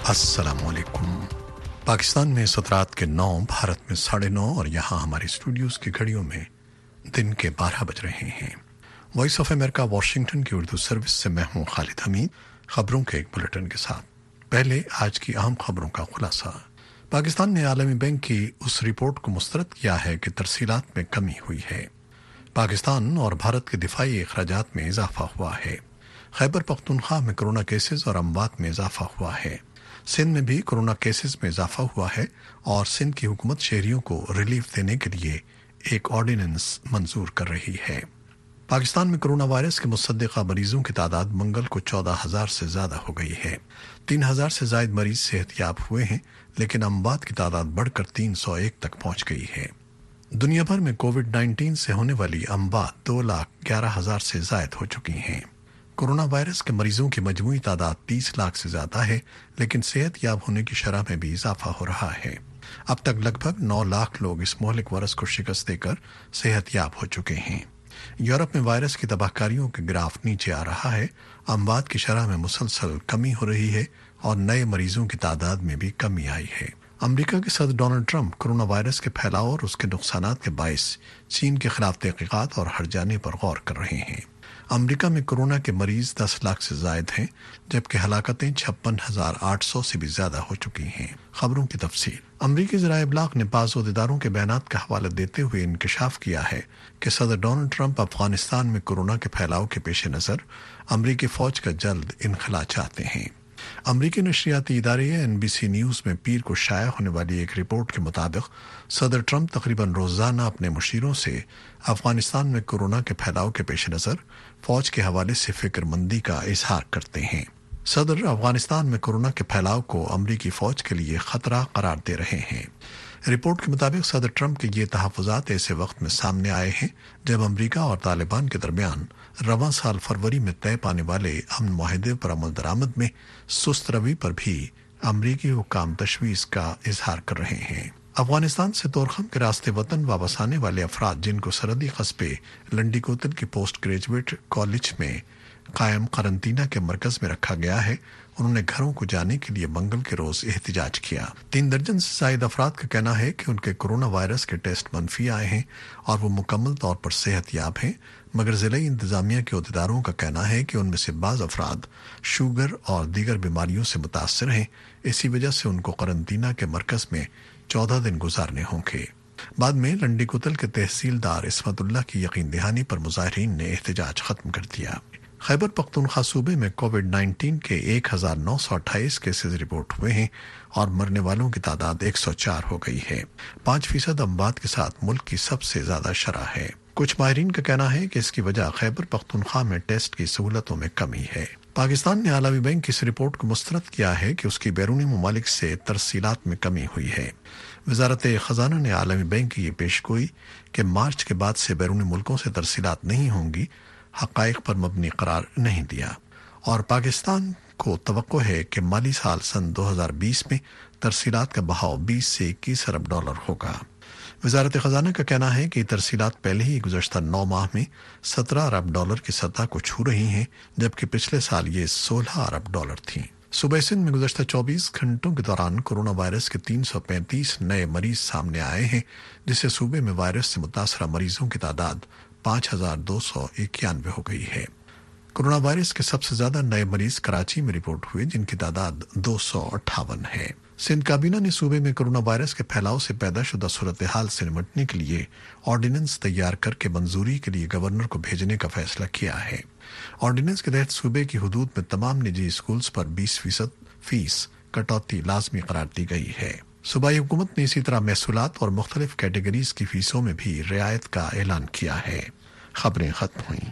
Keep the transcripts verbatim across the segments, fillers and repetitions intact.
अस्सलाम वालेकुम। पाकिस्तान में इस वक्त रात के नौ, भारत में साढ़े नौ और यहाँ हमारे स्टूडियोज़ की घड़ियों में दिन के बारह बज रहे हैं। वॉइस ऑफ अमेरिका वाशिंगटन की उर्दू सर्विस से मैं हूँ खालिद हमीद, खबरों के एक बुलेटिन के साथ। पहले आज की अहम खबरों का खुलासा। पाकिस्तान ने आलमी बैंक की उस रिपोर्ट को मुस्तरद किया है कि तरसीलात में कमी हुई है। पाकिस्तान और भारत के दिफाई अखराजात में इजाफा हुआ है। खैबर पख्तूनख्वा में कोरोना केसेस और अमवात में इजाफा हुआ है। सिंध में भी कोरोना केसेस में इजाफा हुआ है और सिंध की हुकूमत शहरियों को रिलीफ देने के लिए एक ऑर्डिनेंस मंजूर कर रही है। पाकिस्तान में कोरोना वायरस के मुसद्दिका मरीजों की तादाद मंगल को चौदह हजार से ज्यादा हो गई है। तीन हजार से ज्यादा मरीज सेहतयाब हुए हैं, लेकिन अमवात की तादाद बढ़कर तीन सौ एक तक पहुंच गई है। दुनिया भर में कोविड नाइन्टीन से होने वाली अमवात दो लाख ग्यारह हजार से ज्यादा हो चुकी हैं। कोरोना वायरस के मरीजों की मजमूई तादाद तीस लाख से ज्यादा है, लेकिन सेहतयाब होने की शरह में भी इजाफा हो रहा है। अब तक लगभग नौ लाख लोग इस मोहलिक वायरस को शिकस्त देकर सेहतयाब हो चुके हैं। यूरोप में वायरस की तबाहकारियों के ग्राफ नीचे आ रहा है। अमवात की शरह में मुसलसल कमी हो रही है और नए मरीजों की तादाद में भी कमी आई है। अमेरिका के सदर डोनाल्ड ट्रंप कोरोना वायरस के फैलाव और उसके नुकसानात के बायस चीन के खिलाफ तहकीकात और हट जाने पर गौर कर रहे हैं। अमेरिका में कोरोना के मरीज दस लाख से जायद हैं, जबकि हलाकतें छप्पन हजार आठ सौ से भी ज्यादा हो चुकी हैं। खबरों की तफसील। अमरीकी ज़राए इब्लाग ने पास अहदेदारों के बयानात का हवाला देते हुए इंकशाफ किया है कि सदर डोनाल्ड ट्रंप अफगानिस्तान में कोरोना के फैलाव के पेश नज़र अमरीकी फौज का जल्द इनखला चाहते हैं। अमरीकी नशरियाती इदारे एन बी सी न्यूज़ में पीर को शाया होने वाली एक रिपोर्ट के मुताबिक सदर ट्रंप तकरीबन रोजाना अपने मुशीरों से अफगानिस्तान में कोरोना के फैलाव के पेश नज़र फौज के हवाले से फिक्रमंदी का इजहार करते हैं। सदर अफगानिस्तान में कोरोना के फैलाव को अमरीकी फौज के लिए खतरा करार दे रहे हैं। रिपोर्ट के मुताबिक सदर ट्रंप के ये तहफ़्फ़ुज़ात ऐसे वक्त में सामने आए हैं जब अमरीका और तालिबान के दरमियान रवां साल फरवरी में तय पाने वाले अमन मुआहदे पर अमल दरामद में सुस्त रवि पर भी अमरीकी हुक्काम तशवीश का इजहार कर रहे हैं। अफगानिस्तान से तोरखम के रास्ते वतन वापस आने वाले अफराद जिनको सरहदी कस्बे लंडी कोतल की पोस्ट ग्रेजुएट कॉलेज में कायम करंतना के मरकज में रखा गया है, उन्होंने घरों को जाने के लिए मंगल के रोज एहतजाज किया। तीन दर्जन से जायद अफराद का कहना है कि उनके कोरोना वायरस के टेस्ट मनफी आए हैं और वो मुकम्मल तौर पर सेहतयाब हैं, मगर जिले इंतजामिया के अहदेदारों का कहना है कि उनमें से बाज अफराद शुगर और दीगर बीमारियों से मुतासर हैं। इसी वजह से उनको करंतना के मरकज में चौदह दिन गुजारने होंगे। बाद में लंडी कुतल के तहसीलदार इस्मतुल्लाह की यकीन दहानी पर मुजाहिरीन ने एहतजाज खत्म कर दिया। खैबर पख्तूनख्वा सूबे में कोविड नाइन्टीन के एक हजार नौ सौ अट्ठाईस केसेज रिपोर्ट हुए हैं और मरने वालों की तादाद एक सौ चार हो गई है। पाँच फीसद अमवात के साथ मुल्क की सबसे ज्यादा शरह है। कुछ माहिरीन का कहना है कि इसकी वजह खैबर पख्तूनख्वा में टेस्ट की सहूलतों में कमी है। पाकिस्तान ने आलमी बैंक की इस रिपोर्ट को मुस्तरद किया है कि उसकी बैरूनी ममालिक से तरसीलात में कमी हुई है। वजारत खजाना ने आलमी बैंक की ये पेशगोई कि मार्च के बाद से बैरूनी मुल्कों से तरसीलात नहीं होंगी हक़ाइक़ पर मबनी करार नहीं दिया और पाकिस्तान को तवक्को है कि माली साल सन दो हजार बीस में तरसीलात का बहाव बीस से इक्कीस अरब डॉलर होगा। वजारत खजाना का कहना है कि तरसीलात पहले ही गुज़श्ता नौ माह में सत्रह अरब डॉलर की सतह को छू रही हैं, जबकि पिछले साल ये सोलह अरब डॉलर थीं। सूबे सिंध में गुज़श्ता चौबीस घंटों के दौरान कोरोना वायरस के तीन सौ पैंतीस नए मरीज सामने आए हैं, जिससे सूबे में वायरस से मुतासरा मरीजों की तादाद पाँच हजार दो सौ इक्यानवे हो गई है। कोरोना वायरस के सबसे ज्यादा नए मरीज कराची में रिपोर्ट हुए, जिनकी तादाद दो सौ अट्ठावन है। सिंध काबीना ने सूबे में कोरोना वायरस के फैलाव से पैदा शुदा सूरत हाल से निपटने के लिए ऑर्डिनेंस तैयार करके मंजूरी के लिए गवर्नर को भेजने का फैसला किया है। ऑर्डिनेंस के तहत सूबे की हुदूद में तमाम निजी स्कूल्स पर बीस फीसद फीस कटौती लाजमी करार दी गई है। सूबाई हुकूमत ने इसी तरह महसूलात और मुख्तलिफ कैटेगरीज की फीसों में भी रियायत का ऐलान किया है। खबरें खत्म हुई।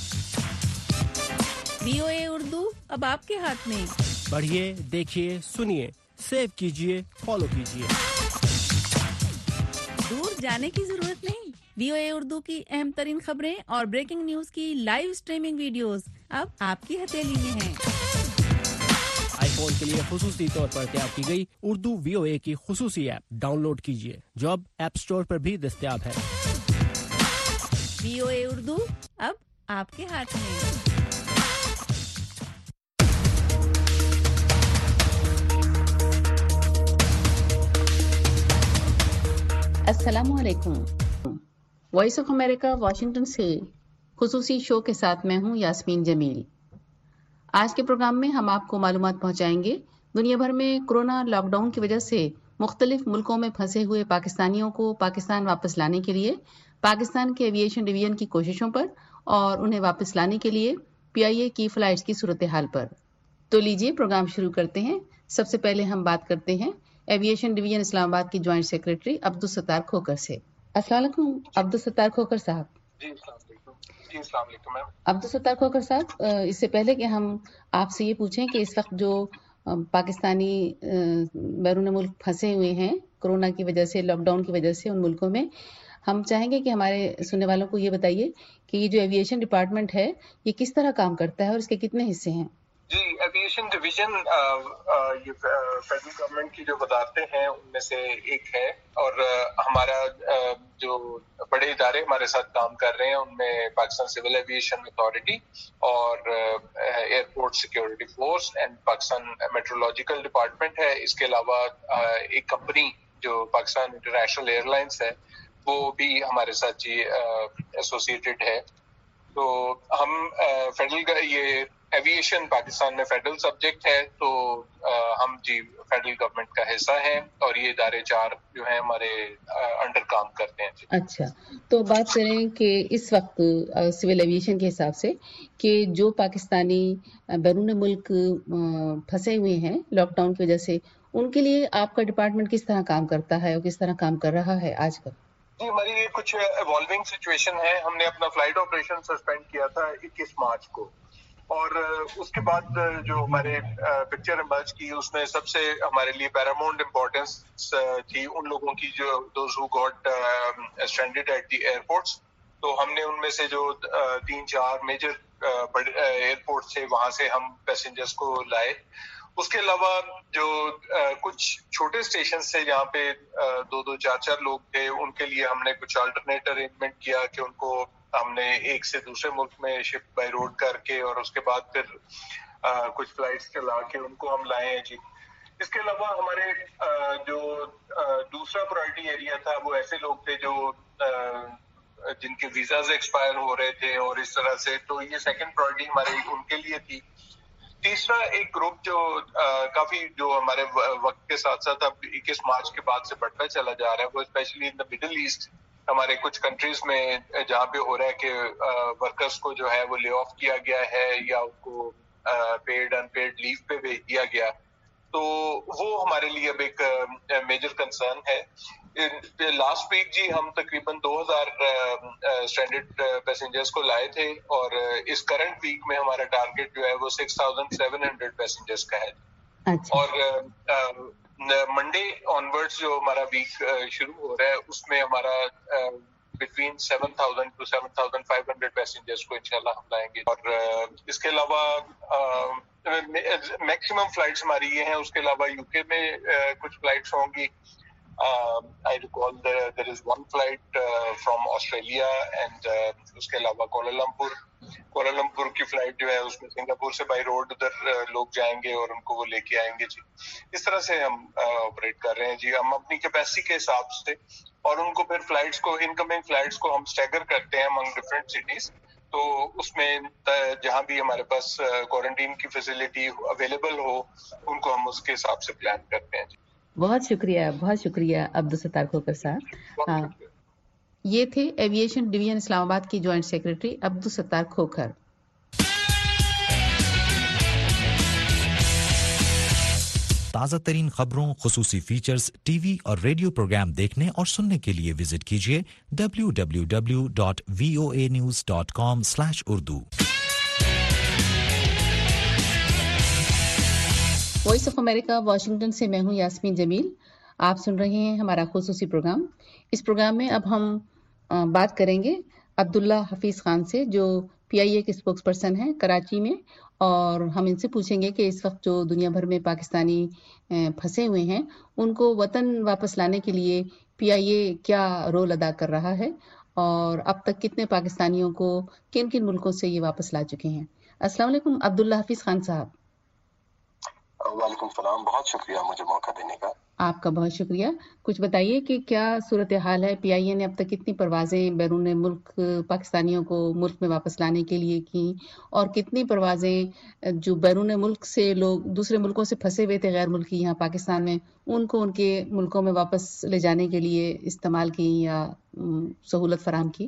वीओए उर्दू अब आपके हाथ में। पढ़िए, देखिए, सुनिए, सेव कीजिए, फॉलो कीजिए। दूर जाने की जरूरत नहीं। वीओए उर्दू की अहम तरीन खबरें और ब्रेकिंग न्यूज की लाइव स्ट्रीमिंग वीडियोस अब आपकी हथेली में हैं। आईफोन के लिए खुसूसी तौर पर तैयार की गई उर्दू वीओए की खुसूसी ऐप डाउनलोड कीजिए, जो अब ऐप स्टोर पर भी दस्तयाब है। वीओए उर्दू अब आपके हाथ में। अस्सलामु अलैकुम। वॉइस ऑफ अमेरिका वाशिंगटन से खुसूसी शो के साथ मैं हूं यास्मीन जमील। आज के प्रोग्राम में हम आपको मालूमात पहुंचाएंगे दुनिया भर में कोरोना लॉकडाउन की वजह से मुख्तलिफ मुल्कों में फंसे हुए पाकिस्तानियों को पाकिस्तान वापस लाने के लिए पाकिस्तान के एविएशन डिवीजन की कोशिशों पर और उन्हें वापस लाने के लिए पीआईए की फ्लाइट्स की सूरत हाल पर। तो लीजिए प्रोग्राम शुरू करते हैं। सबसे पहले हम बात करते हैं एविएशन डिवीजन इस्लामाबाद की ज्वाइंट सेक्रेटरी अब्दुल सत्तार खोकर से। अस्सलाम वालेकुम अब्दुल सत्तार खोकर साहब। जी अस्सलाम वालेकुम। जी अस्सलाम वालेकुम मैम। अब्दुल सत्तार खोकर साहब, इससे पहले कि हम आपसे ये पूछें कि इस वक्त जो पाकिस्तानी बैरून मुल्क फंसे हुए हैं कोरोना की वजह से, लॉकडाउन की वजह से उन मुल्कों में, हम चाहेंगे कि हमारे सुनने वालों को ये बताइए कि ये जो एविएशन डिपार्टमेंट है ये किस तरह काम करता है और इसके कितने हिस्से हैं। जी, एविएशन डिवीजन ये फेडरल गवर्नमेंट की जो वजारतें हैं उनमें से एक है और आ, हमारा आ, जो बड़े इदारे हमारे साथ काम कर रहे हैं उनमें पाकिस्तान सिविल एविएशन अथॉरिटी और airport security force and Pakistan metrological department है। इसके अलावा आ, एक कंपनी जो पाकिस्तान इंटरनेशनल एयरलाइंस है वो भी हमारे साथ जी एसोसिएटेड है। तो हम फेडरल ये एविएशन पाकिस्तान में फेडरल सब्जेक्ट है, तो आ, हम जी फेडरल गवर्नमेंट का हिस्सा हैं और ये इदारे चार जो हैं हमारे अंडर काम करते हैं जी। अच्छा, तो बात करें कि इस वक्त सिविल एविएशन के हिसाब से कि जो पाकिस्तानी बैरून मुल्क फंसे हुए हैं लॉकडाउन की वजह से, उनके लिए आपका डिपार्टमेंट किस तरह काम करता है और किस तरह काम कर रहा है आजकल? जी, हमारी ये कुछ इवॉल्विंग सिचुएशन है। हमने अपना फ्लाइट ऑपरेशन सस्पेंड किया था इक्कीस मार्च को और उसके बाद जो हमारे पिक्चर इमर्ज की उसमें सबसे हमारे लिए पैरामाउंट इम्पोर्टेंस थी उन लोगों की जो those who got stranded at the airports. तो हमने उनमें से जो तीन चार मेजर बड़े एयरपोर्ट थे वहां से हम पैसेंजर्स को लाए। उसके अलावा जो आ, कुछ छोटे स्टेशन से जहाँ पे आ, दो दो चार चार लोग थे उनके लिए हमने कुछ अल्टरनेट अरेंजमेंट किया कि उनको हमने एक से दूसरे मुल्क में शिप बाय रोड करके और उसके बाद फिर आ, कुछ फ्लाइट्स चला के उनको हम लाए हैं जी। इसके अलावा हमारे आ, जो आ, दूसरा प्रायोरिटी एरिया था वो ऐसे लोग थे जो आ, जिनके वीजाज एक्सपायर हो रहे थे और इस तरह से, तो ये सेकंड प्रायोरिटी हमारे उनके लिए थी। तीसरा एक ग्रुप जो आ, काफी जो हमारे वक्त के साथ साथ अब इक्कीस मार्च के बाद से बढ़ता चला जा रहा है वो specially in the middle east हमारे कुछ कंट्रीज में जहाँ पे हो रहा है कि वर्कर्स को जो है वो ले ऑफ किया गया है या उनको पेड अनपेड लीव पे भेज दिया गया, तो वो हमारे लिए अब एक मेजर कंसर्न है। लास्ट वीक जी हम तकरीबन दो हज़ार स्ट्रैंडेड पैसेंजर्स को लाए थे और इस करंट वीक में हमारा टारगेट जो है वो छह हज़ार सात सौ पैसेंजर्स का है। अच्छा। और मंडे ऑनवर्ड्स जो हमारा वीक शुरू हो रहा है उसमें हमारा between seven thousand to seven thousand five hundred passengers को इंशाल्लाह हम लाएंगे। और इसके अलावा मैक्सिमम फ्लाइट्स हमारी ये हैं। उसके अलावा यूके में कुछ फ्लाइट्स होंगी। I recall there is one flight from Australia and उसके अलावा कोलालमपुर कोलालमपुर की फ्लाइट जो है उसमें सिंगापुर से बाई रोड उधर लोग जाएंगे और उनको वो लेके आएंगे जी। इस तरह से हम ऑपरेट कर रहे हैं जी, हम अपनी कैपेसिटी के हिसाब से, और उनको फिर फ्लाइट्स को इनकमिंग फ्लाइट्स को हम स्टैगर करते हैं अमंग डिफरेंट सिटीज। तो उसमें जहां भी हमारे पास क्वारंटीन की फैसिलिटी अवेलेबल हो उनको हम उसके हिसाब से प्लान करते हैं जी। बहुत शुक्रिया, बहुत शुक्रिया अब्दुल सत्तार खोकर साहब। हाँ, ये थे एविएशन डिवीजन इस्लामाबाद की ज्वाइंट सेक्रेटरी अब्दुल सत्तार खोकर। ताज़ा तरीन खबरों, खुसूसी फीचर्स, टीवी और रेडियो प्रोग्राम देखने और सुनने के लिए विजिट कीजिए W W W dot V O A news dot com slash Urdu. Voice of America Washington से मैं हूं यास्मीन जमील। आप सुन रहे हैं हमारा खुसूसी प्रोग्राम। इस प्रोग्राम में अब हम आ, बात करेंगे अब्दुल्ला हफीज खान से जो पीआईए के स्पोक्स पर्सन हैं कराची में, और हम इनसे पूछेंगे कि इस वक्त जो दुनिया भर में पाकिस्तानी फंसे हुए हैं उनको वतन वापस लाने के लिए पीआईए क्या रोल अदा कर रहा है और अब तक कितने पाकिस्तानियों को किन किन मुल्कों से ये वापस ला चुके हैं। अस्सलाम वालेकुम अब्दुल्ला हफीज खान साहब। वालेकुम सलाम, बहुत शुक्रिया मुझे मौका देने का। आपका बहुत शुक्रिया। कुछ बताइए कि क्या सूरत हाल है? पीआईए ने अब तक कितनी परवाजें बैरून मुल्क पाकिस्तानियों को मुल्क में वापस लाने के लिए की, और कितनी परवाजें जो बैरून मुल्क से लोग दूसरे मुल्कों से फंसे हुए थे गैर मुल्की यहाँ पाकिस्तान में, उनको उनके मुल्कों में वापस ले जाने के लिए इस्तेमाल की या सहूलत फराहम की?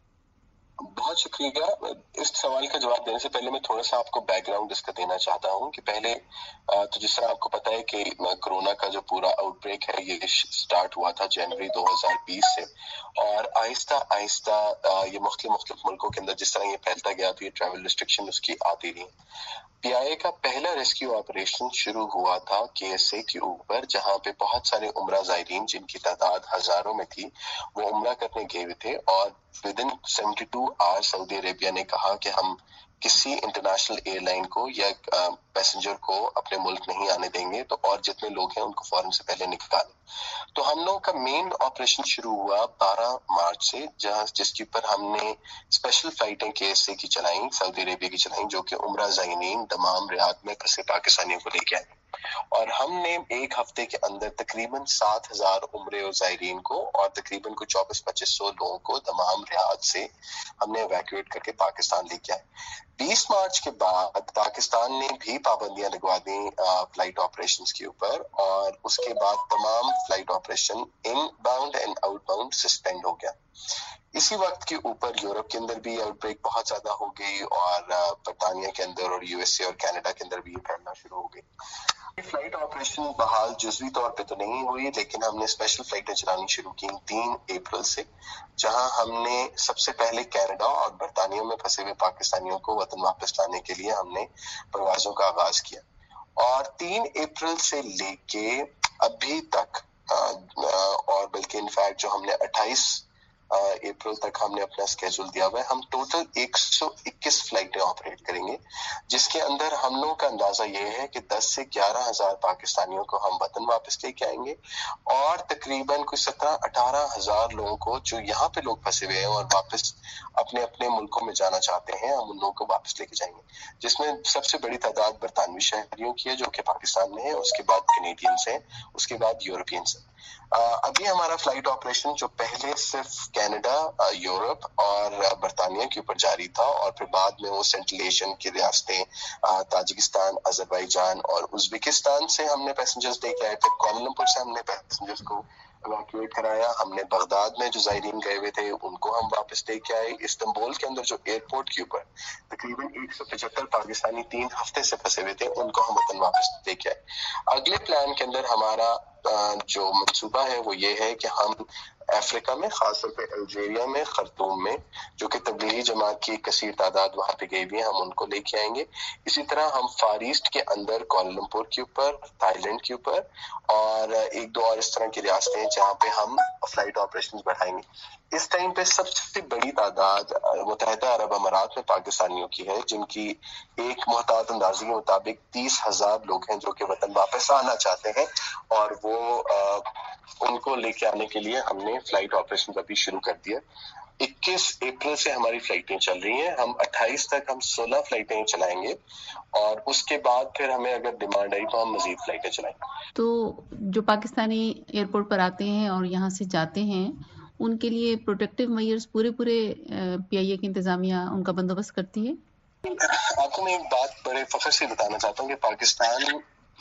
बहुत शुक्रिया। इस सवाल का जवाब देने से पहले मैं थोड़ा सा आपको बैकग्राउंड इसका देना चाहता हूँ कि पहले तो जिस तरह आपको पता है कि कोरोना का जो पूरा आउटब्रेक है ये स्टार्ट हुआ था जनवरी दो हज़ार बीस से, और आहिस्ता आहिस्ता ये मुख्तलिफ मुख्तलिफ मुल्कों के अंदर जिस तरह ये फैलता गया तो ये ट्रैवल रिस्ट्रिक्शन उसकी आती रही। पीआईए का पहला रेस्क्यू ऑपरेशन शुरू हुआ था केएसए के ऊपर, जहां पे बहुत सारे उम्रा ज़ायरीन जिनकी तादाद हजारों में थी वो उम्रा करने गए हुए थे, और within seventy two hours Saudi Arabia ने कहा कि हम किसी इंटरनेशनल एयरलाइन को या पैसेंजर को अपने मुल्क नहीं आने देंगे, तो और जितने लोग हैं उनको फौरन से पहले निकालें। तो हम लोगों का मेन ऑपरेशन शुरू हुआ बारह मार्च से, जहां जिसके ऊपर हमने स्पेशल फ्लाइटें केएसए की चलाई, सऊदी अरेबिया की चलाई, जो कि उम्रा ज़ायरीन दमाम रियाद में फंसे पाकिस्तानियों को लेके आए, और हमने एक हफ्ते के अंदर तकरीबन सात हजार उम्रे ज़ायरीन को और तकरीबन कुछ चौबीस पच्चीस सौ लोगों को दमाम रियाद से हमने एवैक्यूएट करके पाकिस्तान लेके आए। बीस मार्च के बाद पाकिस्तान ने भी पाबंदियां लगवा दी फ्लाइट ऑपरेशंस के ऊपर, और उसके बाद तमाम flight operation inbound and outbound suspend हो गया। इसी वक्त के ऊपर यूरोप के अंदर भी आउटब्रेक बहुत ज्यादा हो गई, और बरतानिया के अंदर और यूएसए और कनाडा के अंदर भी ये फैलना शुरू हो गई। फ्लाइट ऑपरेशन बहाल जुज़वी तौर पे तो नहीं हुई, लेकिन हमने स्पेशल फ्लाइटें चलानी शुरू की तीन अप्रैल से, जहां हमने सबसे पहले कनाडा और बरतानिया में फंसे हुए पाकिस्तानियों को वतन वापस लाने के लिए हमने परवाजों का आगाज किया, और तीन अप्रैल से लेके अभी तक और बल्कि इनफैक्ट जो हमने अट्ठाईस अप्रैल तक हमने अपना स्केड्यूल दिया हुआ है, हम टोटल एक सौ इक्कीस फ्लाइटें ऑपरेट करेंगे, जिसके अंदर हम लोगों का अंदाजा ये है कि दस से ग्यारह हजार पाकिस्तानियों को हम वतन वापस लेके आएंगे, और तकरीबन कुछ सत्रह अठारह हजार लोगों को जो यहाँ पे लोग फंसे हुए हैं और वापस अपने अपने मुल्कों में जाना चाहते हैं, हम उन लोगों को वापस लेके जाएंगे, जिसमें सबसे बड़ी तादाद बरतानवी शहरियों की है जो कि पाकिस्तान में है, उसके बाद कैनेडियंस हैं, उसके बाद यूरोपियंस हैं। अभी हमारा फ्लाइट ऑपरेशन जो पहले सिर्फ कनाडा, यूरोप और बरतानिया के ऊपर जारी था, और फिर बाद में वो सेंट्रल एशियन की रियासतें ताजिकिस्तान, अजरबैजान और उज्बेकिस्तान से हमने पैसेंजर्स लेके आए थे। कुआलालंपुर से हमने पैसेंजर्स को इवैक्यूएट कराया, हमने बगदाद में जो ज़ायरीन गए हुए थे उनको हम वापस लेके आए। इस्तांबुल के अंदर जो एयरपोर्ट के ऊपर तकरीबन एक सौ पचहत्तर पाकिस्तानी तीन हफ्ते से फंसे हुए थे, उनको हम वतन वापस लेके आए। अगले प्लान के अंदर हमारा जो मंसूबा है वो ये है कि हम अफ्रीका में, खासतौर पे अल्जीरिया में, खर्तूम में, जो कि तबलीगी जमात की कसीर तादाद वहाँ पे गई हुई है, हम उनको लेके आएंगे। इसी तरह हम फार ईस्ट के अंदर कुआलालंपुर के ऊपर, थाईलैंड के ऊपर और एक दो और इस तरह की रियासतें हैं जहाँ पे हम फ्लाइट ऑपरेशन बढ़ाएंगे। इस टाइम पे सबसे बड़ी तादाद मुत्तहिदा अरब अमारात में पाकिस्तानियों की है, जिनकी एक मुहतात अंदाजी के मुताबिक तीस हजार लोग हैं जो कि वतन वापस आना चाहते हैं, और वो आ, उनको लेके आने के लिए हमने फ्लाइट ऑपरेशन अभी शुरू कर दिया। इक्कीस अप्रैल से हमारी फ्लाइटें चल रही हैं, हम अट्ठाईस तक हम सोलह फ्लाइटें चलाएंगे, और उसके बाद फिर हमें अगर डिमांड आई तो हम मजीद फ्लाइटें चलाएंगे। तो जो पाकिस्तानी एयरपोर्ट पर आते हैं और यहाँ से जाते हैं, उनके लिए प्रोटेक्टिव मेजर्स पूरे पूरे पीआईए की इंतजामिया उनका बंदोबस्त करती है। आपको मैं एक बात बड़े फख्र से बताना चाहता हूँ कि पाकिस्तान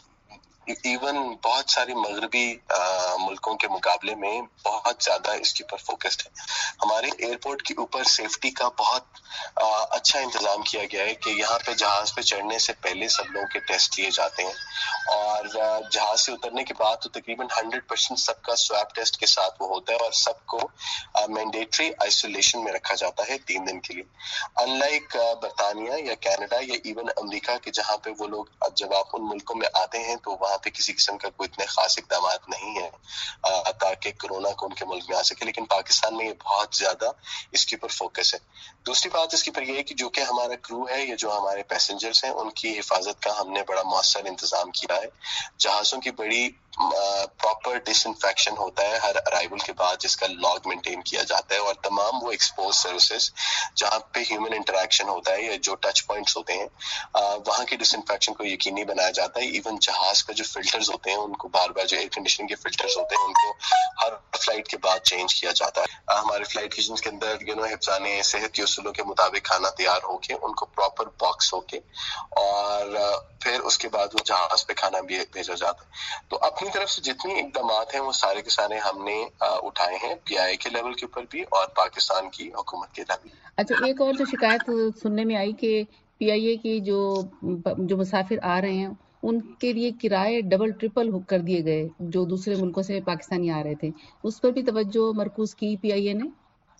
इवन बहुत सारी मगरबी मुल्कों के मुकाबले में बहुत ज्यादा इसके ऊपर फोकस्ड है। हमारे एयरपोर्ट के ऊपर सेफ्टी का बहुत आ, अच्छा इंतजाम किया गया है कि यहाँ पे जहाज पे चढ़ने से पहले सब लोगों के टेस्ट लिए जाते हैं, और जहाज से उतरने के बाद तो तकरीबन हंड्रेड परसेंट सबका स्वैब टेस्ट के साथ वो होता है, और सबको मैंडेटरी आइसोलेशन में रखा जाता है तीन दिन के लिए। अनलाइक बरतानिया या कनाडा या इवन अमेरिका के, जहाँ पे वो लोग जब आप उन मुल्कों में आते हैं तो वहाँ पे किसी किस्म का कोई इतने खास इकदाम नहीं है ताकि कोरोना को उनके मुल्क में आ सके, लेकिन पाकिस्तान में ये बहुत ज्यादा इसके ऊपर फोकस है। दूसरी बात इसके ऊपर ये है कि जो कि हमारा क्रू है या जो हमारे पैसेंजर्स हैं, उनकी हिफाजत का हमने बड़ा मौसर इंतजाम किया है। जहाज़ों की बड़ी प्रॉपर डिसइंफेक्शन होता है हर अराइवल के बाद, जिसका लॉग मेंटेन किया जाता है, और तमाम वो एक्सपोज सर्विसेज जहाँ पे ह्यूमन इंटरेक्शन होता है या जो टच पॉइंट्स होते हैं वहाँ की डिसइंफेक्शन को यकीनी बनाया जाता है। इवन जहाज का जो फिल्टर्स होते हैं उनको बार बार, जो एयर कंडीशनिंग के फिल्टर्स होते हैं उनको हर फ्लाइट के बाद चेंज किया जाता है। हमारे फ्लाइट किचन के अंदर यू नो हिफ्ज़ाने सेहत के उसूलों के मुताबिक खाना तैयार होके उनको प्रॉपर बॉक्स होके और फिर उसके बाद वो जहाज पे खाना भी भेजा जाता है। तो अपनी तरफ से जितनी इकदामात हैं वो सारे के सारे हमने उठाए हैं, पीआईए के लेवल के ऊपर भी और पाकिस्तान की हुकूमत के लेवल। अच्छा, एक और जो शिकायत सुनने में आई कि पीआईए की जो जो मुसाफिर आ रहे हैं उनके लिए किराए डबल ट्रिपल हुक कर दिए गए, जो दूसरे मुल्कों से पाकिस्तानी आ रहे थे, उस पर भी तवज्जो मरकूज की पीआईए ने?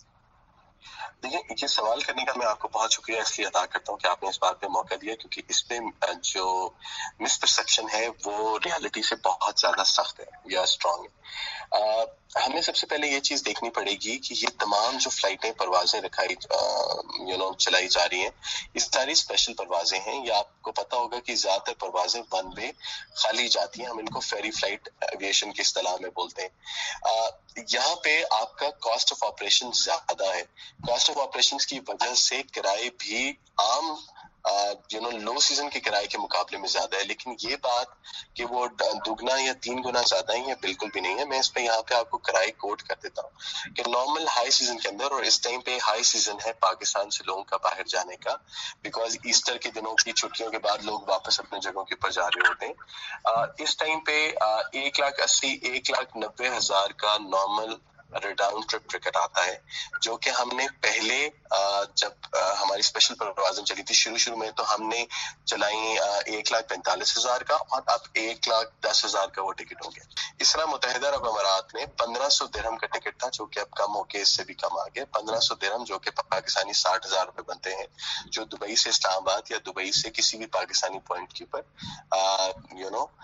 देखिए, ये सवाल करने का मैं आपको बहुत शुक्रिया इसलिए अदा करता हूँ कि आपने इस बात पे मौका दिया, क्योंकि इस पे जो मिसपरसेप्शन है वो रियलिटी से बहुत ज्यादा सख्त है या स्ट्रांग है। आ, हमें सबसे पहले ये चीज देखनी पड़ेगी कि ये तमाम जो फ्लाइटें परवाजें रखाई यू नो चलाई जा रही हैं, ये सारी स्पेशल परवाजें हैं। या आपको पता होगा कि ज्यादातर परवाजें वन वे खाली जाती हैं, हम इनको फेरी फ्लाइट एविएशन की इस्तेलाह में बोलते हैं। यहाँ पे आपका कॉस्ट ऑफ ऑपरेशन ज्यादा है। कॉस्ट ऑफ ऑपरेशन की वजह से किराए भी आम यू नो लो सीजन के किराए के मुकाबले में ज्यादा है, लेकिन ये बात कि वो दुगना या तीन गुना ज्यादा है, ये बिल्कुल भी नहीं है। मैं इस पे यहाँ पे आपको किराए कोट कर देता हूँ कि नॉर्मल हाई सीजन के अंदर, और इस टाइम पे हाई सीजन है पाकिस्तान से लोगों का बाहर जाने का, बिकॉज ईस्टर के दिनों की छुट्टियों के बाद लोग वापस अपने जगहों के ऊपर जा रहे होते हैं। इस टाइम पे एक लाख अस्सी एक लाख नब्बे हजार का नॉर्मल रिटर्न ट्रिप टिकट आता है, जो कि हमने पहले जब हमारी स्पेशल परवाजें चली थी शुरू शुरू में, तो हमने चलाई एक लाख पैंतालीस हजार का, और अब एक लाख दस हजार का वो टिकट हो गया। इसरा मुत्तहिदा अरब अमारात में पंद्रह सौ दिरहम का टिकट था, जो कि अब कम होके इससे भी कम आ गया। पंद्रह सौ दिरहम जो कि पाकिस्तानी साठ हजार रुपए बनते हैं, जो दुबई से इस्लामाबाद या दुबई से किसी भी पाकिस्तानी पॉइंट के ऊपर यू नो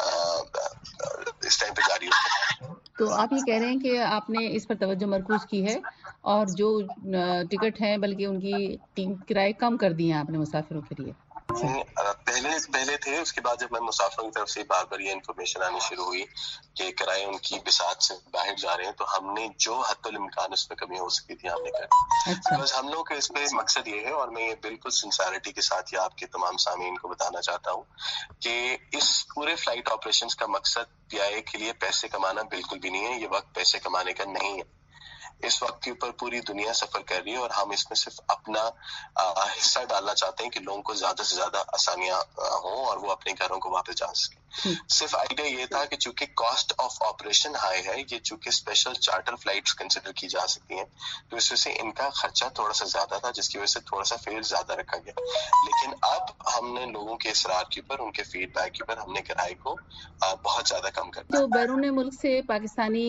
इस टाइम पे जारी होते हैं। तो आप ये कह रहे हैं कि आपने इस पर तवज्जो मरकूज की है और जो टिकट है बल्कि उनकी टीम किराए कम कर दिए हैं आपने मुसाफिरों के लिए? पहले पहले थे, उसके बाद जब मैं मुसाफिरों की तरफ से बार बार ये इन्फॉर्मेशन आनी शुरू हुई कि किराए उनकी बिसात से बाहर जा रहे हैं, तो हमने जो हद्दुल इम्कान उसमें कमी हो सकती थी हमने कर। अच्छा। बस हम लोग का इस पे मकसद ये है, और मैं ये बिल्कुल सिंसियरिटी के साथ ये आपके तमाम सामीन को बताना चाहता हूँ कि इस पूरे फ्लाइट ऑपरेशंस का मकसद पीआईए के लिए पैसे कमाना बिल्कुल भी नहीं है। ये वक्त पैसे कमाने का नहीं है। इस वक्त के ऊपर पूरी दुनिया सफर कर रही है, और हम इसमें सिर्फ अपना हिस्सा डालना चाहते हैं कि लोगों को ज्यादा से ज्यादा आसानियां हों और वो अपने घरों को वापस जा सके। सिर्फ आइडिया ये था कि चूंकि कॉस्ट ऑफ ऑपरेशन हाई है, ये चूंकि स्पेशल चार्टर फ्लाइट्स कंसिडर की जा सकती हैं, तो इस वजह से इनका खर्चा थोड़ा सा ज्यादा था, जिसकी वजह से थोड़ा सा फेयर ज्यादा रखा गया। लेकिन अब हमने लोगों के इसरार के ऊपर, उनके फीडबैक के ऊपर हमने किराए को बहुत ज्यादा कम कर दिया। तो बैरून मुल्क से पाकिस्तानी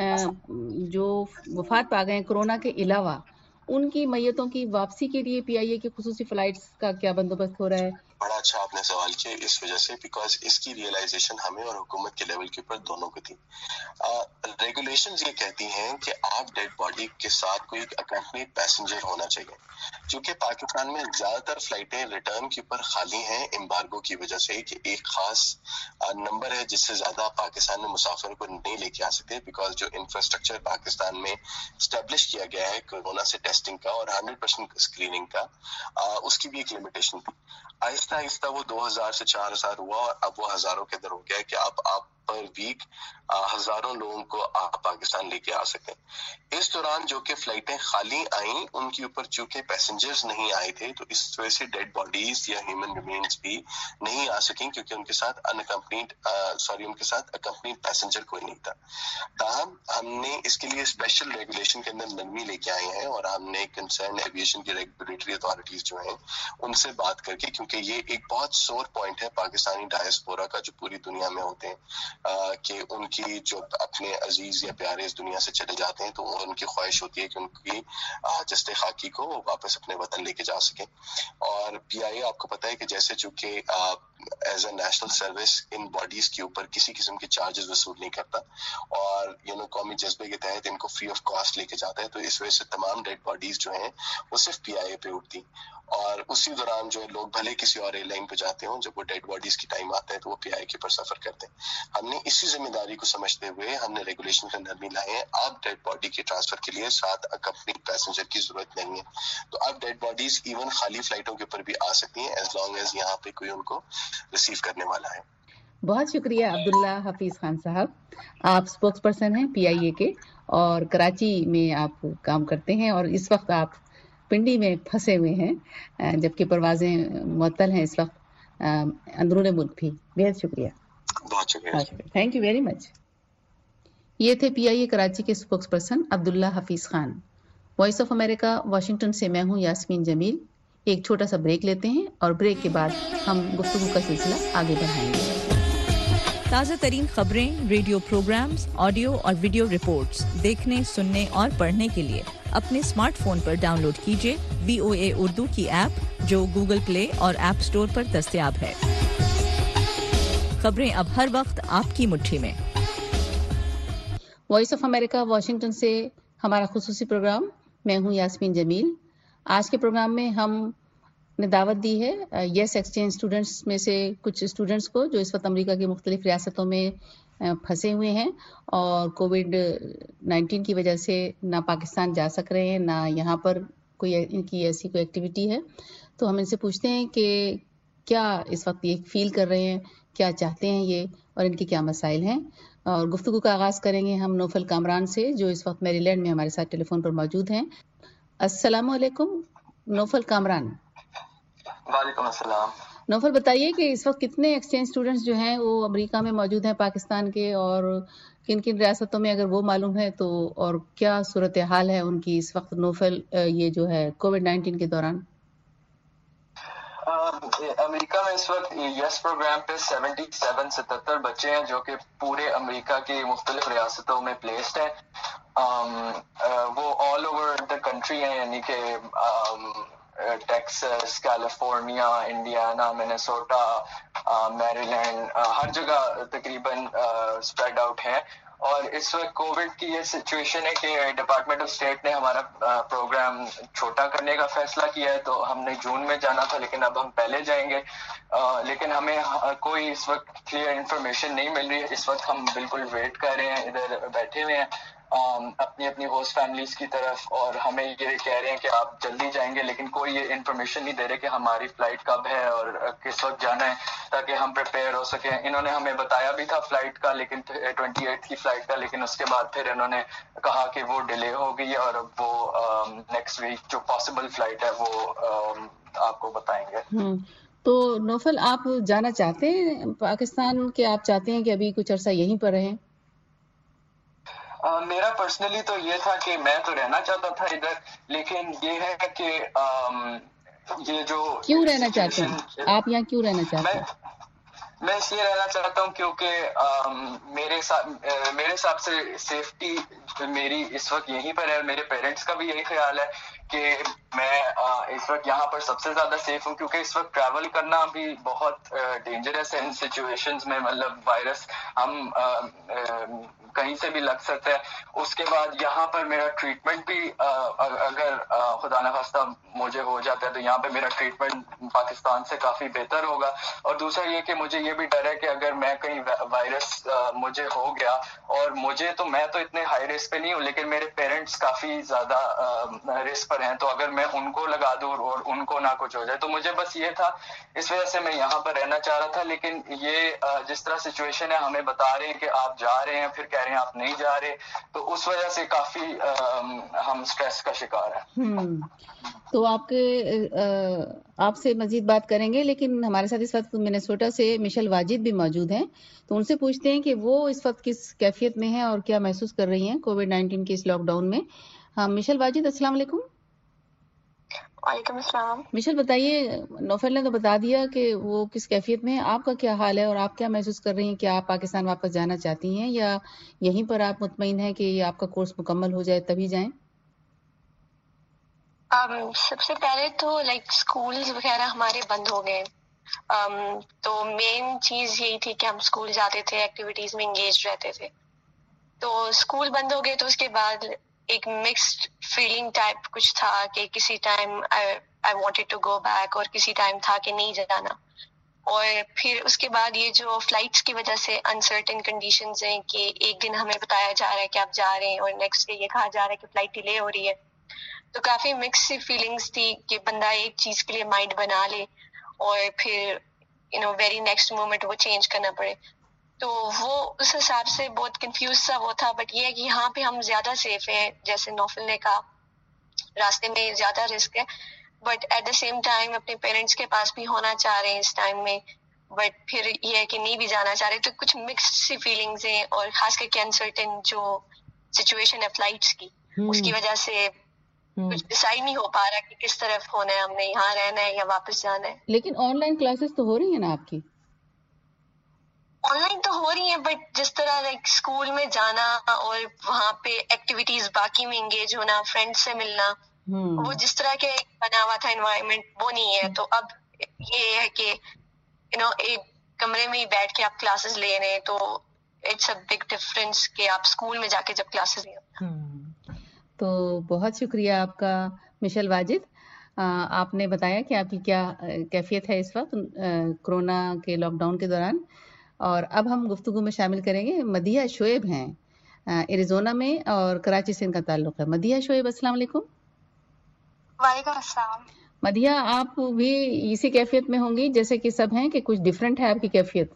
जो वफात पा गए कोरोना के अलावा, उनकी मैयतों की वापसी के लिए पीआईए की खुसूसी फ्लाइट्स का क्या बंदोबस्त हो रहा है? बड़ा अच्छा आपने सवाल किया इस वजह से, बिकॉज इसकी रियलाइजेशन हमें और हुकूमत के लेवल के ऊपर दोनों को थी। रेगुलेशंस ये कहती हैं कि आप डेड बॉडी के साथ कोई अकम्पनीड पैसेंजर होना चाहिए। क्योंकि पाकिस्तान में ज्यादातर फ्लाइटें रिटर्न के ऊपर खाली हैं एम्बार्गो की वजह से, कि एक खास नंबर है जिससे ज्यादा पाकिस्तान में मुसाफिर को नहीं लेके आ सकते, बिकॉज जो इंफ्रास्ट्रक्चर पाकिस्तान में स्टेब्लिश किया गया है कोरोना से टेस्टिंग का और हंड्रेड परसेंट स्क्रीनिंग का, आ, उसकी भी एक लिमिटेशन थी। आहिस्ता आहिस्ता वो दो हजार से चार हजार हुआ, और अब वो हजारों के अंदर हो गया कि आप आप पर वीक हजारों लोगों को आप पाकिस्तान लेके आ सकते हैं। इस दौरान जो कि फ्लाइटें खाली आई, उनके ऊपर चूंकि पैसेंजर्स नहीं आए थे, तो इस वजह से डेड बॉडीज या ह्यूमन रिमेन्स भी नहीं आ सकें, क्योंकि उनके साथ अनअकम्पनीड सॉरी उनके साथ अकम्पनीड पैसेंजर कोई नहीं था। ताहम हमने इसके लिए स्पेशल रेगुलेशन के अंदर नरमी लेके आए हैं, और हमने कंसर्न एविएशन की रेगुलेटरी अथॉरिटीज जो हैं उनसे बात करके, क्योंकि ये एक बहुत सोर पॉइंट है पाकिस्तानी डायस्पोरा का जो पूरी दुनिया में होते हैं, कि उनकी जो अपने अजीज या प्यारे इस दुनिया से चले जाते हैं, तो उनकी ख्वाहिश होती है कि उनकी जस्ते खाकी को वापस अपने वतन लेके जा सके। और पीआईए आपको पता है कि जैसे चूंकि as a national service in bodies के ऊपर किसी किस्म के चार्जेस वसूल नहीं करता, और यू नो कौमी जज्बे के तहत इनको फ्री ऑफ कॉस्ट लेके जाता है, तो इस वजह से तमाम डेड बॉडीज जो हैं वो सिर्फ पीआईए पे उठती, और उसी दौरान जो लोग भले किसी और एयरलाइन पे जाते हो, जब वो डेड बॉडीज की टाइम आता है तो वो पीआईए के ऊपर सफर करते हैं। हमने हमने इसी जिम्मेदारी को समझते हुए हमने रेगुलेशन का नरमी लाए हैं। अब डेड बॉडी के ट्रांसफर के लिए साथ अकम्पनी पैसेंजर की जरूरत नहीं है, तो अब डेड बॉडीज इवन खाली फ्लाइटों के ऊपर भी आ सकती हैं एज लॉन्ग एज यहाँ पे कोई उनको रिसीव करने वाला है। बहुत शुक्रिया अब्दुल्ला हफीज खान साहब, आप स्पोक्स पर्सन हैं पीआईए के और कराची में आप काम करते हैं और इस वक्त आप पिंडी में फंसे हुए हैं जबकि परवाजें मुअत्तल हैं इस वक्त अंदरूनी मुल्क भी। बेहद शुक्रिया, बहुत शुक्रिया, थैंक यू वेरी मच। ये थे पीआईए कराची के spokesperson Abdullah Hafeez Khan. Voice of America Washington से मैं हूं यास्मीन जमील। एक छोटा सा ब्रेक लेते हैं और ब्रेक के बाद हम गुफ्तगू का सिलसिला आगे बढ़ाएंगे। ताज़ा तरीन खबरें, रेडियो प्रोग्राम्स, ऑडियो और वीडियो रिपोर्ट्स देखने, सुनने और पढ़ने के लिए अपने स्मार्टफोन पर डाउनलोड कीजिए वीओए उर्दू की ऐप, जो गूगल प्ले और ऐप स्टोर पर दस्तयाब है। खबरें अब हर वक्त आपकी मुट्ठी में। वॉइस ऑफ अमेरिका वाशिंगटन से हमारा खुसूसी प्रोग्राम, मैं हूं यास्मीन जमील। आज के प्रोग्राम में हम ने दावत दी है येस एक्सचेंज स्टूडेंट्स में से कुछ स्टूडेंट्स को जो इस वक्त अमेरिका की मुख्तलिफ रियासतों में फंसे हुए हैं और कोविड नाइन्टीन की वजह से ना पाकिस्तान जा सक रहे हैं, ना यहाँ पर कोई इनकी ऐसी कोई एक्टिविटी है। तो हम इनसे पूछते हैं कि क्या इस वक्त ये फील कर रहे हैं, क्या चाहते हैं ये और इनके क्या मसाइल हैं। और गुफ्तगू का आगाज़ करेंगे हम नौफल कामरान से जो इस वक्त मैरीलैंड में हमारे साथ टेलीफोन पर मौजूद हैं। अस्सलाम वालेकुम नौफल कामरान। वालेकुम अस्सलाम। नौफल बताइए कि इस वक्त कितने एक्सचेंज स्टूडेंट्स जो हैं वो अमेरिका में मौजूद हैं पाकिस्तान के, और किन किन रियासतों में अगर वो मालूम है तो, और क्या सूरत हाल है उनकी इस वक्त नौफल ये जो है कोविड नाइन्टीन के दौरान। अमेरिका में इस वक्त यस प्रोग्राम पे सतहत्तर सतहत्तर बच्चे हैं जो कि पूरे अमेरिका की मुख्तलिफ रियासतों में प्लेस्ड हैं। वो ऑल ओवर द कंट्री हैं, यानी कि Texas, California, Indiana, Minnesota, Maryland, हर जगह तकरीबन स्प्रेड आउट है। और इस वक्त कोविड की ये सिचुएशन है कि डिपार्टमेंट ऑफ स्टेट ने हमारा प्रोग्राम छोटा करने का फैसला किया है, तो हमने जून में जाना था लेकिन अब हम पहले जाएंगे। आ, लेकिन हमें कोई इस वक्त क्लियर इन्फॉर्मेशन नहीं मिल रही है। इस वक्त हम बिल्कुल वेट कर रहे हैं, इधर बैठे हुए हैं अपनी अपनी होस्ट फैमिलीज की तरफ, और हमें ये कह रहे हैं कि आप जल्दी जाएंगे, लेकिन कोई ये इन्फॉर्मेशन नहीं दे रहे कि हमारी फ्लाइट कब है और किस वक्त जाना है ताकि हम प्रिपेयर हो सकें। इन्होंने हमें बताया भी था फ्लाइट का, लेकिन अट्ठाईस की फ्लाइट का, लेकिन उसके बाद फिर इन्होंने कहा कि वो डिले हो गई है और अब वो नेक्स्ट वीक जो पॉसिबल फ्लाइट है वो आ, आपको बताएंगे। तो नौफल, आप जाना चाहते हैं पाकिस्तान के, आप चाहते हैं कि अभी कुछ अर्सा यहीं पर रहें? Uh, मेरा पर्सनली तो ये था कि मैं तो रहना चाहता था इधर, लेकिन ये है कि um, ये जो क्यों रहना चाहते हैं आप यहाँ, क्यों रहना चाहते हैं? मैं इसलिए रहना चाहता हूँ क्योंकि um, मेरे साथ uh, मेरे हिसाब से सेफ्टी मेरी इस वक्त यहीं पर है। मेरे पेरेंट्स का भी यही ख्याल है कि मैं uh, इस वक्त यहाँ पर सबसे ज्यादा सेफ हूँ, क्योंकि इस वक्त ट्रैवल करना भी बहुत डेंजरस है इन सिचुएशंस में। मतलब वायरस हम uh, uh, कहीं से भी लग सकता है। उसके बाद यहाँ पर मेरा ट्रीटमेंट भी आ, अगर आ, खुदा न खास्ता मुझे हो जाता है तो यहाँ पे मेरा ट्रीटमेंट पाकिस्तान से काफी बेहतर होगा। और दूसरा ये कि मुझे ये भी डर है कि अगर मैं कहीं वायरस मुझे हो गया, और मुझे तो मैं तो इतने हाई रिस्क पे नहीं हूँ, लेकिन मेरे पेरेंट्स काफी ज्यादा रिस्क पर हैं, तो अगर मैं उनको लगा दूँ और उनको ना कुछ हो जाए, तो मुझे बस ये था, इस वजह से मैं यहाँ पर रहना चाह रहा था। लेकिन ये जिस तरह सिचुएशन है, हमें बता रहे हैं कि आप जा रहे हैं, फिर कह रहे हैं आप नहीं जा रहे, तो उस वजह से काफी आ, हम स्ट्रेस का शिकार हैं। तो आपके आपसे मजीद बात करेंगे, लेकिन हमारे साथ इस वक्त मिनेसोटा से मिशेल वाजिद भी मौजूद हैं, तो उनसे पूछते हैं कि वो इस वक्त किस कैफियत में हैं और क्या महसूस कर रही हैं कोविड नाइन्टीन के इस लॉकडाउन में। हाँ मिशेल वाजिद, अस्सलाम वालेकुम। वालेकुम अस्सलाम। मिशेल बताइए, नौफल ने तो बता दिया कि वो किस कैफियत में है, आपका क्या हाल है और आप क्या महसूस कर रही हैं? क्या आप पाकिस्तान वापस जाना चाहती हैं या यहीं पर आप मुतमईन हैं कि आपका कोर्स मुकम्मल हो जाए तभी जाएं? um, सबसे पहले तो लाइक स्कूल्स वगैरह हमारे बंद हो गए, um, तो मेन चीज यही थी कि हम स्कूल जाते थे, एक्टिविटीज में एंगेज रहते थे। तो स्कूल बंद हो गए तो उसके बाद एक मिक्स्ड फीलिंग टाइप कुछ था कि किसी time I I wanted to go back और किसी टाइम था कि नहीं जाना। اور پھر اس کے بعد یہ جو فلائٹس کی وجہ سے انسرٹن کنڈیشنز ہیں کہ ایک دن ہمیں بتایا جا رہا ہے کہ آپ جا رہے ہیں اور نیکسٹ ڈے یہ کہا جا رہا ہے کہ فلائٹ ڈیلے ہو رہی ہے. تو کافی مکس سی فیلنگس تھی کہ بندہ ایک چیز کے لیے مائنڈ بنا لے اور پھر you know very next moment وہ چینج کرنا پڑے. تو وہ اس حساب سے بہت کنفیوز سا وہ تھا. بٹ یہ ہے کہ یہاں پہ ہم زیادہ سیف ہیں, جیسے نوفل نے کہا راستے میں زیادہ رسک ہے, but at the same time اپنے پیرنٹس کے پاس بھی ہونا چاہ رہے ہیں اس ٹائم میں, بٹ پھر یہ ہے کہ نہیں بھی جانا چاہ رہے. تو کچھ مکسڈ سی فیلنگز ہیں, اور خاص کر کے انسرٹن جو سچویشن ہے فلائٹس کی, اس کی وجہ سے کچھ ڈیسائڈ نہیں ہو پا رہا کہ کس طرف ہونا ہے, ہم نے یہاں رہنا ہے یا واپس جانا ہے. لیکن آن لائن کلاسز تو ہو رہی ہیں نا آپ کی؟ آن لائن تو ہو رہی ہیں, بٹ جس طرح لائک اسکول میں جانا اور وہاں پہ ایکٹیویٹیز باقی میں انگیج ہونا, فرینڈ سے ملنا, وہ جس طرح کے بنا ہوا تھا انوائرمنٹ وہ نہیں ہے. تو اب یہ ہے کہ یو نو ایک کمرے میں ہی بیٹھ کے آپ کلاسز لے رہے ہیں, تو اٹس اے بگ ڈفرنس کہ آپ اسکول میں جا کے جب کلاسز لیں. تو بہت شکریہ آپ کا مشل واجد. آپ نے بتایا کہ آپ کی کیا کیفیت ہے اس وقت کرونا کے لاک ڈاؤن کے دوران. اور اب ہم گفتگو میں شامل کریں گے مدیحہ شعیب ہیں ایریزونا میں, اور کراچی سے ان کا تعلق ہے. مدیحہ شعیب, السلام علیکم. وعلیکم السلام. مدیحہ, آپ بھی اسی کیفیت میں ہوں گی جیسے کہ سب ہیں, کہ کچھ ڈفرینٹ ہے آپ کی کیفیت؟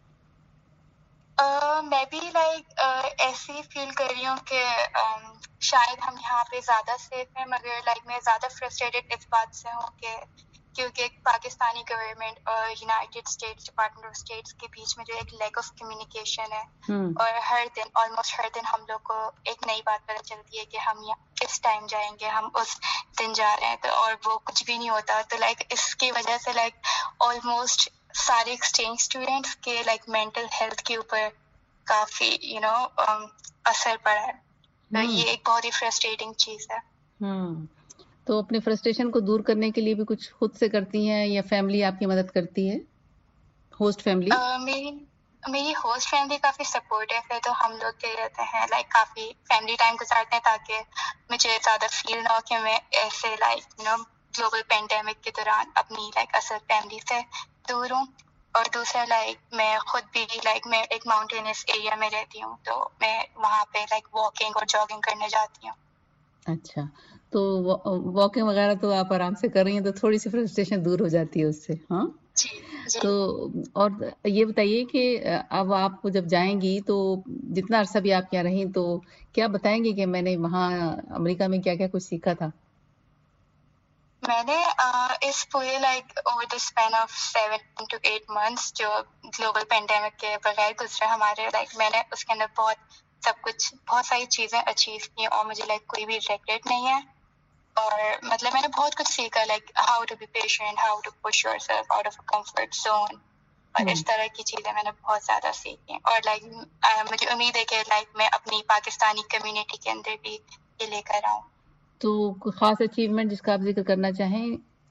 میں بھی لائک ایسے ہی فیل کر رہی ہوں کہ شاید ہم یہاں پہ زیادہ سیف ہیں, مگر لائک میں زیادہ فرسٹریٹڈ اس بات سے ہوں کہ کیونکہ پاکستانی گورنمنٹ اور United States department of states کے بیچ میں جو ایک لیک آف کمیونیکیشن ہے, اور ہر دن آلموسٹ ہر دن ہم لوگ کو ایک نئی بات پتہ چلتی ہے کہ ہم یہاں کس ٹائم جائیں گے, ہم اس دن جا رہے ہیں, تو اور وہ کچھ بھی نہیں ہوتا. تو لائک اس کی وجہ سے لائک آلموسٹ سارے ایکسچینج اسٹوڈینٹس کے لائک مینٹل ہیلتھ کے اوپر کافی یو نو اثر پڑا ہے. تو یہ ایک بہت ہی فرسٹریٹنگ چیز ہے. تو اپنے فرسٹریشن کو دور کرنے کے لیے بھی کچھ خود سے کرتی ہیں یا فیملی آپ کی مدد کرتی ہے؟ ہوسٹ فیملی میری میری ہوسٹ فیملی کافی سپورٹیو ہے, تو ہم لوگ کیا رہتے ہیں لائک کافی فیملی ٹائم گزارتے ہیں تاکہ مجھے زیادہ فیل نہ ہو کہ میں ایسے like you know global pandemic کے دوران اپنی لائک اصل فیملی سے دور ہوں. اور دوسرا لائک میں خود بھی لائک میں ایک ماؤنٹینس ایریا میں رہتی ہوں, تو میں وہاں پہ لائک واکنگ اور جاگنگ کرنے جاتی ہوں. اچھا, تو واکنگ وغیرہ تو آپ آرام سے کر رہی ہیں, تو تھوڑی سی فرسٹریشن دور ہو جاتی ہے اس سے. ہاں جی جی. تو اور یہ بتائیے کہ اب آپ جب جائیں گی تو جتنا عرصہ بھی آپ یہاں رہیں, تو کیا بتائیں گی کہ میں نے وہاں امریکہ میں کیا کیا کچھ سیکھا تھا؟ میں نے اس پورے like over the span of seven to eight months جو گلوبل پینڈیمک کے بغیر گزرے ہمارے, لائک میں نے اس کے اندر بہت سب کچھ بہت ساری چیزیں اچیو کی, اور مجھے لائک کوئی بھی ریگریٹ نہیں ہے. اور مطلب میں نے بہت کچھ سیکھا, like how to be patient, how to push yourself out of a comfort zone, اور اس طرح کی چیزیں میں نے بہت زیادہ سیکھی. اور لائک مجھے امید ہے کہ لائک میں اپنی پاکستانی کمیونٹی کے اندر بھی یہ لے کر آؤں. تو کوئی خاص اچیومنٹ جس کا آپ ذکر کرنا چاہیں؟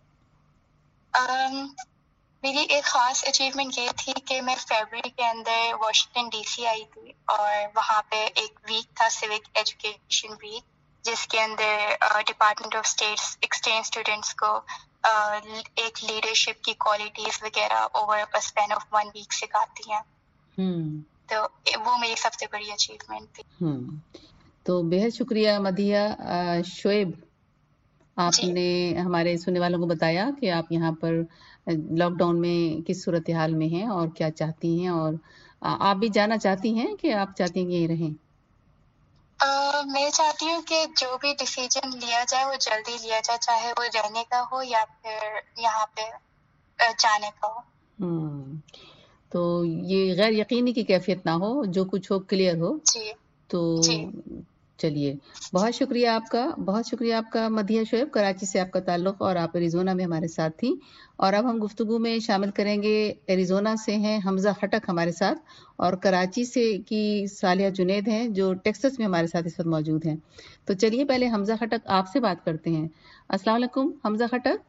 um, میری ایک خاص اچیومنٹ یہ تھی کہ میں فیبرری کے اندر واشنگٹن ڈی سی آئی تھی, اور وہاں پہ ایک ویک تھا سیوک ایجوکیشن ویک, جس کے اندر department of states exchange students کو ایک لیڈرشپ کی کوالٹیز وغیرہ over span of one week سکھاتی ہیں. تو وہ میری سب سے بڑی اچیومنٹ تھی. تو بہت شکریہ مدیحہ شعیب, آپ نے ہمارے سننے والوں کو بتایا کہ آپ یہاں پر لاک ڈاؤن میں کس صورتحال میں ہیں اور کیا چاہتی ہیں, اور آپ بھی جانا چاہتی ہیں کہ آپ چاہتی ہیں کہ یہیں رہیں؟ میں چاہتی ہوں کہ جو بھی ڈیسیجن لیا جائے وہ جلدی لیا جائے, چاہے وہ رہنے کا ہو یا پھر یہاں پہ جانے کا ہو. تو یہ غیر یقینی کی کیفیت نہ ہو, جو کچھ ہو کلیئر ہو. جی تو چلیے, بہت شکریہ آپ کا, بہت شکریہ آپ کا مدیحہ شعیب. کراچی سے آپ کا تعلق, اور آپ ایریزونا میں ہمارے ساتھ تھی. اور اب ہم گفتگو میں شامل کریں گے, ایریزونا سے ہیں حمزہ خٹک ہمارے ساتھ, اور کراچی سے کی صالحہ جنید ہیں جو ٹیکساس میں ہمارے ساتھ اس وقت موجود ہیں. تو چلیے پہلے حمزہ خٹک آپ سے بات کرتے ہیں. السلام علیکم حمزہ خٹک.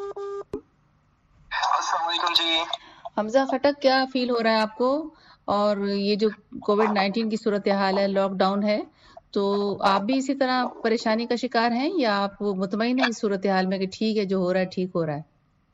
السلام علیکم جی. حمزہ خٹک, کیا فیل ہو رہا ہے آپ کو, اور یہ جو کووڈ نائنٹین کی صورتحال ہے, لاک ڈاؤن ہے, تو آپ بھی اسی طرح پریشانی کا شکار ہیں یا آپ مطمئن ہیں اس صورتحال میں کہ ٹھیک ہے جو ہو رہا ہے ٹھیک ہو رہا ہے؟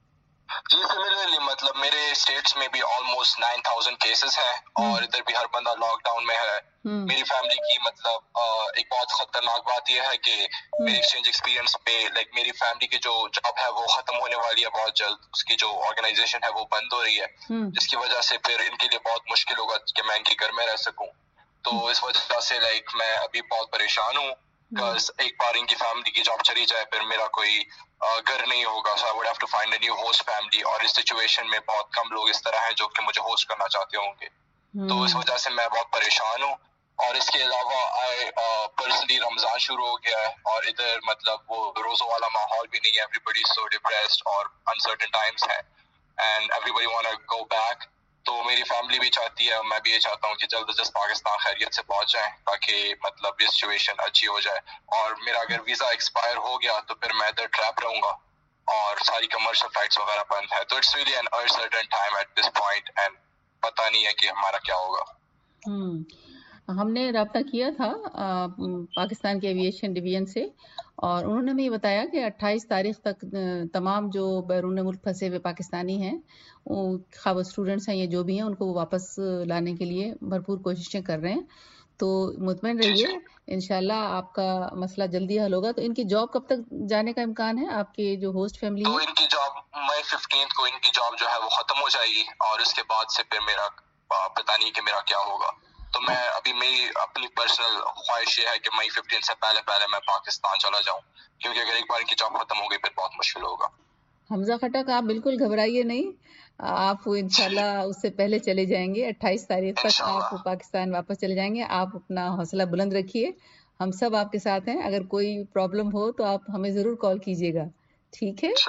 جی سملرلی مطلب میرے اسٹیٹس میں بھی آلموسٹ نائن تھاؤزینڈ کیسز ہیں اور ادھر بھی ہر بندہ لاک ڈاؤن میں ہے. میری فیملی کی مطلب ایک بہت خطرناک بات یہ ہے کہ میری ایکسچینج ایکسپیرینس پہ لائک میری فیملی کی جو جاب ہے وہ ختم ہونے والی ہے بہت جلد. اس کی جو آرگنائزیشن ہے وہ بند ہو رہی ہے, جس کی وجہ سے پھر ان کے لیے بہت مشکل ہوگا کہ میں ان کے گھر میں رہ سکوں. تو اس وجہ سے لائک میں ابھی بہت پریشان ہوں. ایک بار ان کی فیملی کی جاب چلی جائے پھر میرا کوئی گھر نہیں ہوگا, so I would have to find a new host family. اور اس سچویشن میں بہت کم لوگ اس طرح ہیں جو کہ مجھے ہوسٹ کرنا چاہتے ہوں گے. تو اس وجہ سے میں بہت پریشان ہوں. اور اس کے علاوہ آئی پرسنلی رمضان شروع ہو گیا ہے اور ادھر مطلب وہ روزوں والا ماحول بھی نہیں ہے. ایوری بڈی سو ڈپریسڈ اور انسرٹن ٹائمس ہے and everybody want go back. تو میری فیملی بھی چاہتی ہے, میں بھی یہ چاہتا ہوں کہ جلد از جلد پاکستان خیریت سے پہنچ جائیں تاکہ مطلب یہ سچویشن اچھی ہو جائے. اور میرا اگر ویزا ایکسپائر ہو گیا تو پھر میں ادھر ٹریپ رہوں گا اور ساری کمرشل فلائٹس وغیرہ بند ہے. تو it's really an uncertain time at this point and پتہ نہیں ہے کہ ہمارا کیا ہوگا. ہم ہم نے رابطہ کیا تھا پاکستان کے ایویشن ڈویژن سے اور انہوں نے ہمیں بتایا کہ اٹھائیس تاریخ تک تمام جو بیرون ملک پھنسے ہوئے پاکستانی ہیں, خواہ وہ اسٹوڈنٹس ہیں یا جو بھی ہیں, ان کو واپس لانے کے لیے بھرپور کوششیں کر رہے ہیں. تو مطمئن رہیے انشاءاللہ آپ کا مسئلہ جلدی حل ہوگا. تو ان کی جاب کب تک جانے کا امکان ہے, آپ کے جو ہوسٹ فیملی ہے؟ تو ان کی جاب مئی ففٹینتھ کو ان کی جاب جو ہے وہ ختم ہو جائے گی اور اس کے بعد سے پھر میرا پتہ نہیں کہ میرا کیا ہوگا. تو میں ابھی میری اپنی پرسنل خواہش یہ ہے کہ مئی ففٹین سے پہلے پہلے میں پاکستان چلا جاؤں, کیونکہ اگر ایک بار کی جاب ختم ہو گئی پھر بہت مشکل ہوگا. حمزہ خٹک آپ بالکل گھبرائیے نہیں, آپ انشاءاللہ اس سے پہلے چلے جائیں گے. اٹھائیس تاریخ تک آپ پاکستان واپس چلے جائیں گے. آپ اپنا حوصلہ بلند رکھیے, ہم سب آپ کے ساتھ ہیں. اگر کوئی پرابلم ہو تو آپ ہمیں ضرور کال کیجیے گا, ٹھیک ہے؟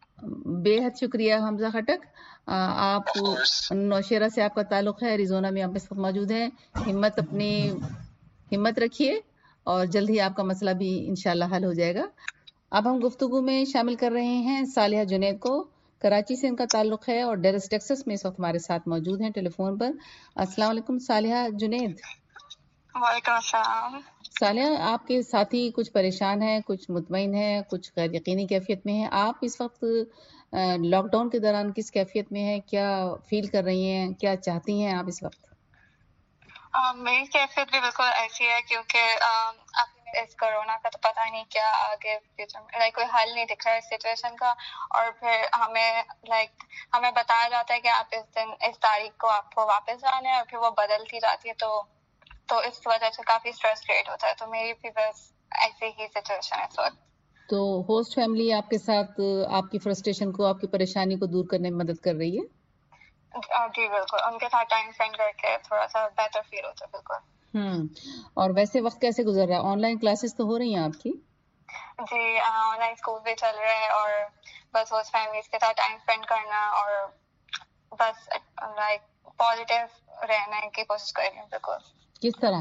بے حد شکریہ حمزہ خٹک. آپ نوشیرہ سے آپ کا تعلق ہے, ایریزونا میں آپ اس وقت موجود ہیں. ہمت اپنی ہمت رکھیے اور جلد ہی آپ کا مسئلہ بھی انشاءاللہ حل ہو جائے گا. اب ہم گفتگو میں شامل کر رہے ہیں صالحہ جنید کو. کراچی سے ان کا تعلق ہے اور ڈیلس ٹیکسس میں اس وقت ہمارے ساتھ موجود ہیں ٹیلی فون پر. السلام علیکم صالحہ جنید. وعلیکم السلام. صالحہ, آپ کے ساتھی کچھ پریشان ہیں, کچھ مطمئن ہیں, کچھ غیر یقینی کیفیت میں ہیں. آپ اس وقت لاک ڈاؤن کے دوران کس کیفیت میں ہیں, کیا فیل کر رہی ہیں, کیا چاہتی ہیں آپ اس وقت؟ میری کیفیت بھی بالکل ایسی ہے کیونکہ اب اس کورونا کا تو پتہ نہیں کیا آگے فیوچر میں, لائک کوئی حل نہیں دکھ رہا ہے اس سچویشن کا. اور پھر ہمیں لائک ہمیں بتایا جاتا ہے کہ آپ اس دن اس تاریخ کو آپ کو واپس جانا ہے اور پھر وہ بدلتی جاتی ہے, تو تو اس وجہ سے کافی اسٹریس کریٹ ہوتا ہے. تو میری بھی بس ایسی ہی سچویشن ہے اس وقت. تو ہوسٹ فیملی آپ کے ساتھ آپ کی فرسٹریشن کو, آپ کی پریشانی کو دور کرنے میں مدد کر رہی ہے؟ جی بالکل, ان کے ساتھ ٹائم اسپینڈ کر کے تھوڑا سا بیٹر فیل ہوتا ہے. بالکل. ہوں اور ویسے وقت کیسے گزر رہا ہے؟ آن لائن کلاسز تو ہو رہی ہیں آپ کی؟ جی آن لائن اسکول بھی چل رہے ہیں اور بس ہوسٹ فیملیز کے ساتھ ٹائم اسپینڈ کرنا اور بس لائک پازیٹیو رہنے کی کوشش کر رہی ہوں. بالکل. کس طرح؟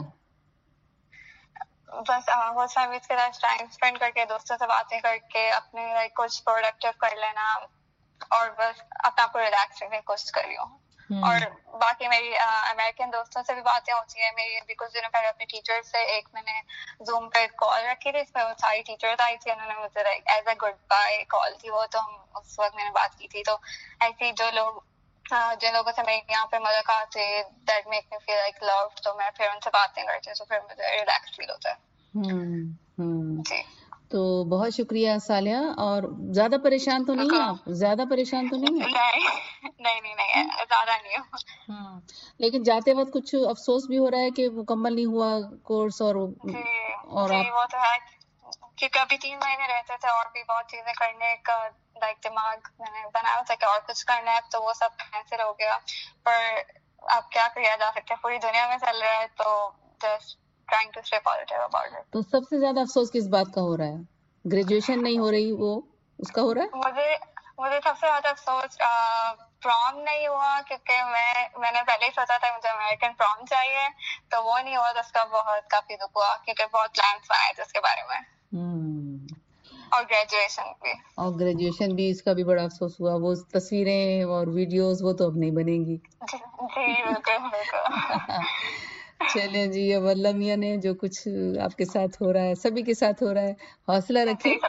بس ہوسٹ فیملیز کے ساتھ ٹائم اسپینڈ کر کے, دوستوں سے باتیں کر کے, اپنے لائک کچھ پروڈکٹیو کر لینا اور بس اپنا آپ کو ریلیکس رکھنے کی کوشش کر رہی ہوں. اور باقی میری امریکن دوستوں سے بھی باتیں ہوتی ہیں. میری ابھی کچھ دنوں پہلے اپنے ٹیچر سے ایک میں نے زوم پہ کال رکھی تھی, اس میں وہ ساری ٹیچرز آئی تھی, انہوں نے مجھے like as a goodbye call تھی وہ, تو ہم اس وقت میں نے بات کی تھی. تو ایسی جو لوگ جن لوگوں سے میری یہاں پہ ملاقات ہوئی that make me feel like loved, تو میں پھر ان سے باتیں کرتی ہوں تو پھر مجھے ریلیکس فیل ہوتا ہے. جی تو بہت شکریہ صالحہ. اور زیادہ پریشان تو نہیں ہیں آپ؟ زیادہ پریشان تو نہیں ہیں؟ نہیں نہیں نہیں زیادہ نہیں ہوں. ہاں لیکن جاتے وقت کچھ افسوس بھی ہو رہا ہے کہ مکمل نہیں ہوا کورس. اور جی اور جی وہ تو ہے, کیونکہ ابھی تین مہینے رہتے تھے اور بھی بہت چیزیں کرنے کا لائک دماغ میں نے بنایا تھا کہ اور کچھ کرنا ہے, تو وہ سب کینسل ہو گیا. پر اب کیا کیا جا سکتا ہے, پوری دنیا میں چل رہا ہے, تو just trying to stay positive about it. تو سب سے زیادہ افسوس کس بات کا ہو رہا ہے؟ گریجویشن نہیں ہو رہی وہ اس کا ہو رہا ہے؟ مجھے مجھے سب سے زیادہ افسوس پروم نہیں ہوا, کیونکہ میں میں نے پہلے ہی سوچا تھا مجھے امریکن پروم چاہیے, تو وہ نہیں ہوا, تو اس کا بہت کافی دکھ ہوا کیونکہ بہت پلانس بنائے تھے اس کے بارے میں. اور گریجویشن بھی اور گریجویشن بھی اس کا بھی بڑا افسوس ہوا. وہ تصویریں اور ویڈیوز وہ تو اب نہیں بنیں گی. جی بالکل بالکل. چلیں جی, اب اللہ میاں نے جو کچھ آپ کے ساتھ ہو رہا ہے سبھی کے ساتھ ہو رہا ہے, حوصلہ رکھیں.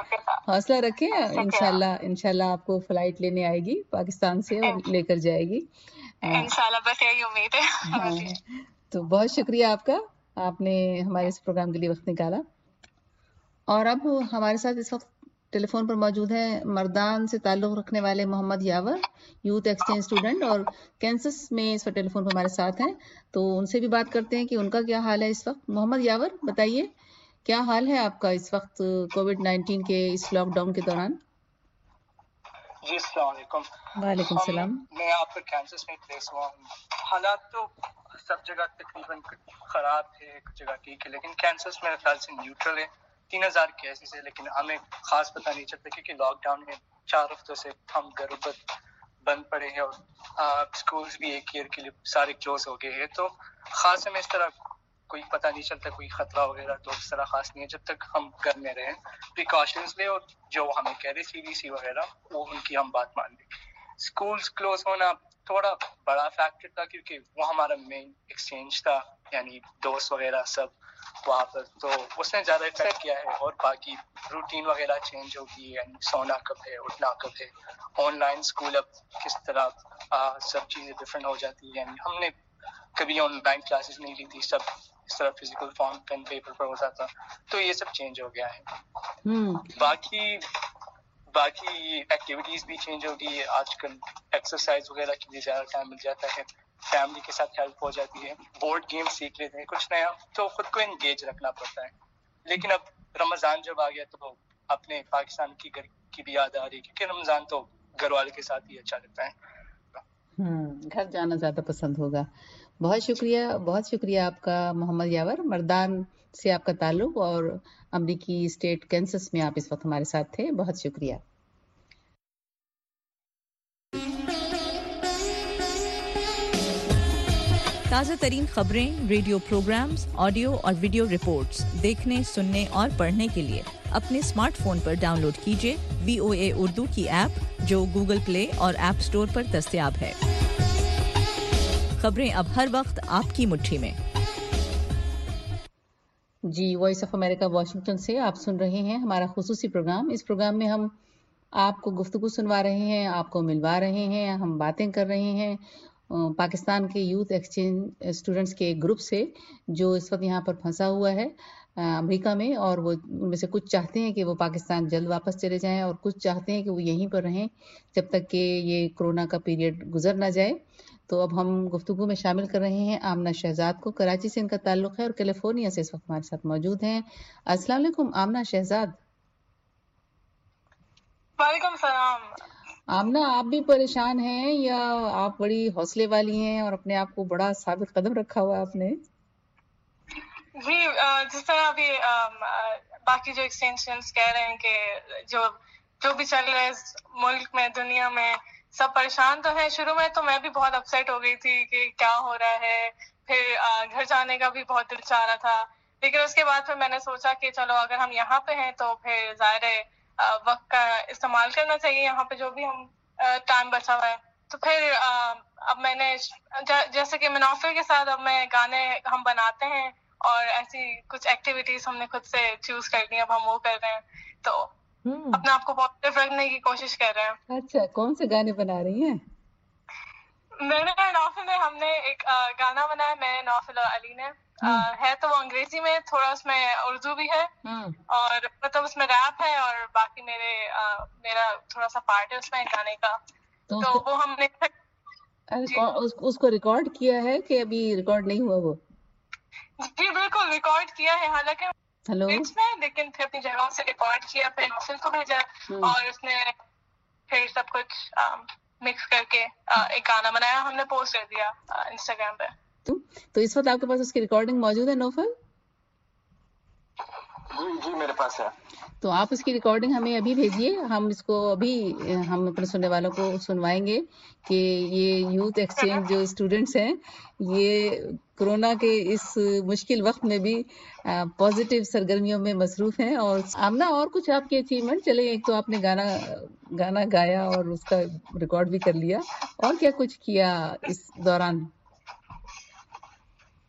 حوصلہ رکھیں, انشاءاللہ انشاءاللہ آپ کو فلائٹ لینے آئے گی پاکستان سے اور لے کر جائے گی انشاءاللہ, بس یہی امید ہے. ہاں, تو بہت شکریہ آپ کا, آپ نے ہمارے اس پروگرام کے لیے وقت نکالا. اور اب ہمارے ساتھ اس وقت ٹیلی فون پر موجود ہیں مردان سے تعلق رکھنے والے Muhammad Yawar, youth exchange student, اور کینسس میں اس وقت ٹیلی فون پر ہمارے ساتھ ہیں. تو ان سے بھی بات کرتے ہیں کہ ان کا کیا حال ہے اس وقت. محمد یاور, بتائیے کیا حال ہے آپ کا اس وقت کووڈ نائنٹین کے اس لاک ڈاؤن کے دوران؟ جی السلام علیکم. وعلیکم السلام. میں آپ پر کینسس میں پلیس ہوا ہوں. حالات تو سب جگہ تقریباً خراب ہے, ایک جگہ ٹھیک ہے, لیکن کینسس میرے خیال سے نیوٹرل ہے. تین ہزار کیسز ہے, لیکن ہمیں خاص پتہ نہیں چلتا کیونکہ لاک ڈاؤن میں چار ہفتوں سے ہم گھروں پر بند پڑے ہیں اور اسکولس بھی ایک ایئر کے لیے سارے کلوز ہو گئے ہیں. تو خاص ہمیں اس طرح کوئی پتہ نہیں چلتا کوئی خطرہ وغیرہ, تو اس طرح خاص نہیں ہے جب تک ہم گھر میں رہیں, پریکاشنز لیں اور جو ہمیں کہہ رہے سی بی سی وغیرہ وہ ان کی ہم بات مان لیں. اسکولس کلوز ہونا تھوڑا بڑا فیکٹر تھا کیونکہ وہ ہمارا مین ایکسچینج تھا, یعنی دوست وغیرہ سب وہاں پر, تو اس نے زیادہ افیکٹ کیا ہے. اور باقی روٹین وغیرہ چینج ہوگی, یعنی سونا کب ہے, اٹھنا کب ہے, آن لائن اسکول اب کس طرح سب چیزیں ڈفرینٹ ہو جاتی ہیں. یعنی ہم نے کبھی آن لائن کلاسز نہیں لی تھی, سب اس طرح فزیکل فارم پین پیپر پر ہوتا تھا, تو یہ سب چینج ہو گیا ہے. باقی باقی ایکٹیویٹیز بھی چینج ہوگی. آج کل ایکسرسائز وغیرہ کے لیے زیادہ ٹائم مل جاتا ہے, فیملی کے ساتھ ہیلپ ہو جاتی ہے, بورڈ گیم سیکھ لیتے ہیں کچھ نیا, تو خود کو انگیج رکھنا پڑتا ہے. لیکن اب رمضان جب آ گیا تو اپنے پاکستان کی گھر کی بھی یاد آ رہی ہے, کیونکہ رمضان تو گھر والے کے ساتھ ہی اچھا لگتا ہے. گھر جانا زیادہ پسند ہوگا. بہت شکریہ, بہت شکریہ آپ کا محمد یاور. مردان سے آپ کا تعلق اور امریکی اسٹیٹ کینسس میں آپ اس وقت ہمارے ساتھ تھے, بہت شکریہ. تازہ ترین خبریں, ریڈیو پروگرامز, آڈیو اور ویڈیو رپورٹس دیکھنے, سننے اور پڑھنے کے لیے اپنے اسمارٹ فون پر ڈاؤن لوڈ کیجیے وی او اے اردو کی ایپ, جو گوگل پلے اور ایپ اسٹور پر دستیاب ہے. خبریں اب ہر وقت آپ کی مٹھی میں. جی, وائس آف امریکہ واشنگٹن سے آپ سن رہے ہیں ہمارا خصوصی پروگرام. اس پروگرام میں ہم آپ کو گفتگو سنوا رہے ہیں, آپ کو ملوا رہے ہیں, ہم باتیں کر رہے ہیں پاکستان کے یوتھ ایکسچینج اسٹوڈنٹس کے گروپ سے جو اس وقت یہاں پر پھنسا ہوا ہے امریکہ میں, اور وہ ان میں سے کچھ چاہتے ہیں کہ وہ پاکستان جلد واپس چلے جائیں اور کچھ چاہتے ہیں کہ وہ یہیں پر رہیں جب تک کہ یہ کورونا کا پیریڈ گزر نہ جائے. تو اب ہم گفتگو میں شامل کر رہے ہیں آمنہ شہزاد کو, کراچی سے ان کا تعلق ہے اور کیلیفورنیا سے اس وقت ہمارے ساتھ موجود ہیں. السلام علیکم آمنہ شہزاد. وعلیکم السلام. آمنہ, آپ بھی پریشان ہیں یا آپ بڑی حوصلے والی ہیں اور اپنے آپ کو بڑا ثابت قدم رکھا ہوا آپ نے؟ جی, جس طرح ابھی باقی جو ایکسٹینشنز کہہ رہے ہیں کہ جو جو بھی چل رہا ہے ملک میں, دنیا میں, سب پریشان تو ہیں. شروع میں تو میں بھی بہت اپسیٹ ہو گئی تھی کہ کیا ہو رہا ہے, پھر گھر جانے کا بھی بہت دل چاہ رہا تھا, لیکن اس کے بعد پھر میں نے سوچا کہ چلو اگر ہم یہاں پہ ہیں تو پھر ظاہر ہے وقت کا استعمال کرنا چاہیے یہاں پہ جو بھی ہم ٹائم بچا ہوا ہے. تو پھر اب میں نے جیسے کہ منافع کے ساتھ اب میں گانے ہم بناتے ہیں اور ایسی کچھ ایکٹیویٹیز ہم نے خود سے چوز کر لی, اب ہم وہ کر رہے ہیں, تو اپنے آپ کو پازیٹیو رکھنے کی کوشش کر رہے ہیں. اچھا, کون سے گانے بنا رہی ہیں؟ میں نے نوفل میں ہم نے ایک گانا بنایا, میں نوفل اور علی نے, ہے تو وہ انگریزی میں, تھوڑا اس میں اردو بھی ہے, اور مطلب اس میں ریپ ہے اور باقی میرے میرا تھوڑا سا پارٹ ہے اس میں گانے کا, تو وہ ہم نے اس کو ریکارڈ کیا ہے کہ ابھی ریکارڈ نہیں ہوا وہ؟ جی بالکل ریکارڈ کیا ہے, حالانکہ ہلو میں, لیکن پھر اپنی جگہوں سے ریکارڈ کیا, پھر نوفل کو بھیجا اور اس نے پھر سب کچھ مکس کر کے ایک گانا بنایا, ہم نے پوسٹ کر دیا انسٹاگرام پہ. تو اس وقت آپ کے پاس اس کی ریکارڈنگ موجود ہے نوفل؟ جی جی میرے پاس ہے. تو آپ اس کی ریکارڈنگ ہمیں ابھی بھیجیے, ہم اس کو ابھی ہم اپنے سننے والوں کو سنوائیں گے کہ یہ یوتھ ایکسچینج جو اسٹوڈنٹس ہیں یہ کورونا کے اس مشکل وقت میں بھی پازیٹیو سرگرمیوں میں مصروف ہیں. اور آمنہ, اور کچھ آپ کے اچیومنٹ چلے, ایک تو آپ نے گانا گانا گایا اور اس کا ریکارڈ بھی کر لیا, اور کیا کچھ کیا اس دوران؟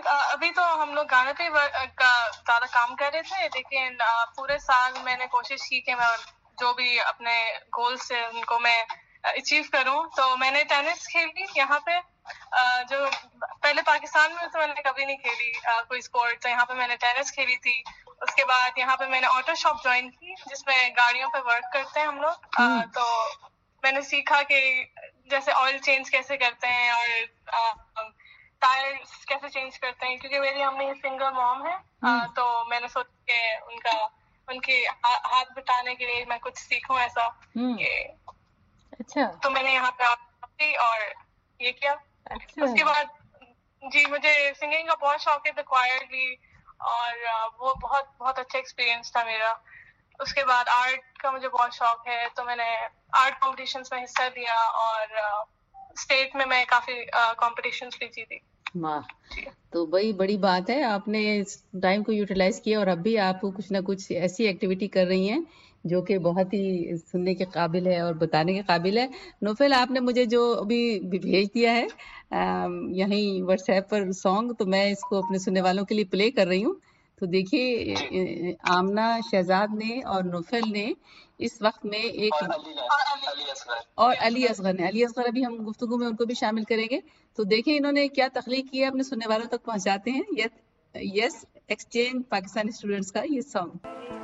ابھی تو ہم لوگ گانے پہ زیادہ کام کر رہے تھے، لیکن پورے سال میں نے کوشش کی کہ میں جو بھی اپنے گولز سے ان کو میں اچیو کروں. تو میں نے ٹینس کھیلی یہاں پہ، جو پہلے پاکستان میں تو میں نے کبھی نہیں کھیلی کوئی اسپورٹ، تو یہاں پہ میں نے ٹینس کھیلی تھی. اس کے بعد یہاں پہ میں نے آٹو شاپ جوائن کی جس میں گاڑیوں پہ ورک کرتے ہیں ہم لوگ. تو میں نے سیکھا کہ جیسے آئل چینج کیسے کرتے ہیں اور ٹائر کیسے چینج کرتے ہیں، کیونکہ میری امی سنگل موم ہے. تو میں نے سوچا کہ ان کا ان کے ہاتھ بٹانے کے لیے میں کچھ سیکھوں ایسا کہ اچھا. تو میں نے یہاں پہ اور یہ کیا. اس کے بعد جی مجھے سنگنگ کا بہت شوق ہے، کوائر بھی، اور وہ بہت بہت اچھا ایکسپیرینس تھا میرا. اس کے بعد آرٹ کا مجھے بہت شوق ہے، تو میں نے آرٹ کمپٹیشنز میں حصہ لیا اور اسٹیٹ میں میں کافی کمپٹیشنز بھی جیتی. واہ، تو بڑی بڑی بات ہے، آپ نے اس ٹائم کو یوٹیلائز کیا اور اب بھی آپ کچھ نہ کچھ ایسی ایکٹیویٹی کر رہی ہیں جو کہ بہت ہی سننے کے قابل ہے اور بتانے کے قابل ہے. نوفل، آپ نے مجھے جو ابھی بھیج دیا ہے یہیں واٹس ایپ پر سانگ، تو میں اس کو اپنے سننے والوں کے لیے پلے کر رہی ہوں. تو دیکھیے آمنہ شہزاد نے اور نوفل نے اس وقت میں ایک اور علی اصغر نے علی اصغر ابھی ہم گفتگو میں ان کو بھی شامل کریں گے. تو دیکھیں انہوں نے کیا تخلیق کیا اپنے سننے والوں تک پہنچاتے ہیں. یس ایکسچینج پاکستانی اسٹوڈنٹس کا یہ song.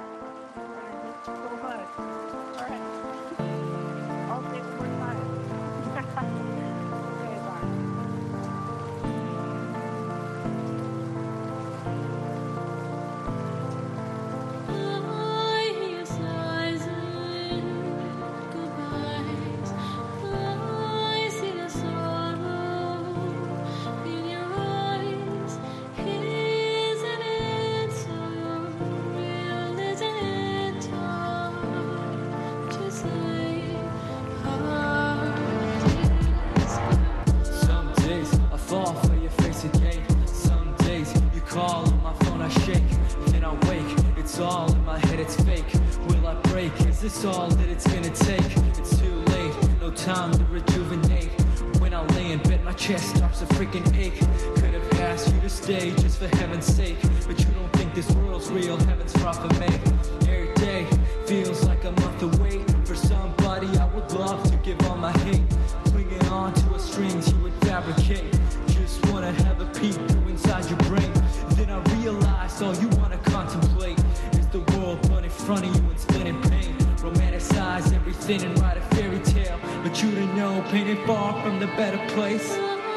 This all that it's gonna take. It's too late, no time to rejuvenate. When I lay in bed, my chest starts to freaking ache. Could have asked you to stay just for heaven's sake, but you don't think this world's real, heaven's far from me. Every day feels like a month away. For somebody I would love to give all my hate, clinging on to a strings you would fabricate. Just wanna have a peek through inside your brain. Then I realized all you wanna contemplate is the world put in front of you and split in pain. Romanticize everything and write a fairy tale, but you don't know pain ain't far from the better place.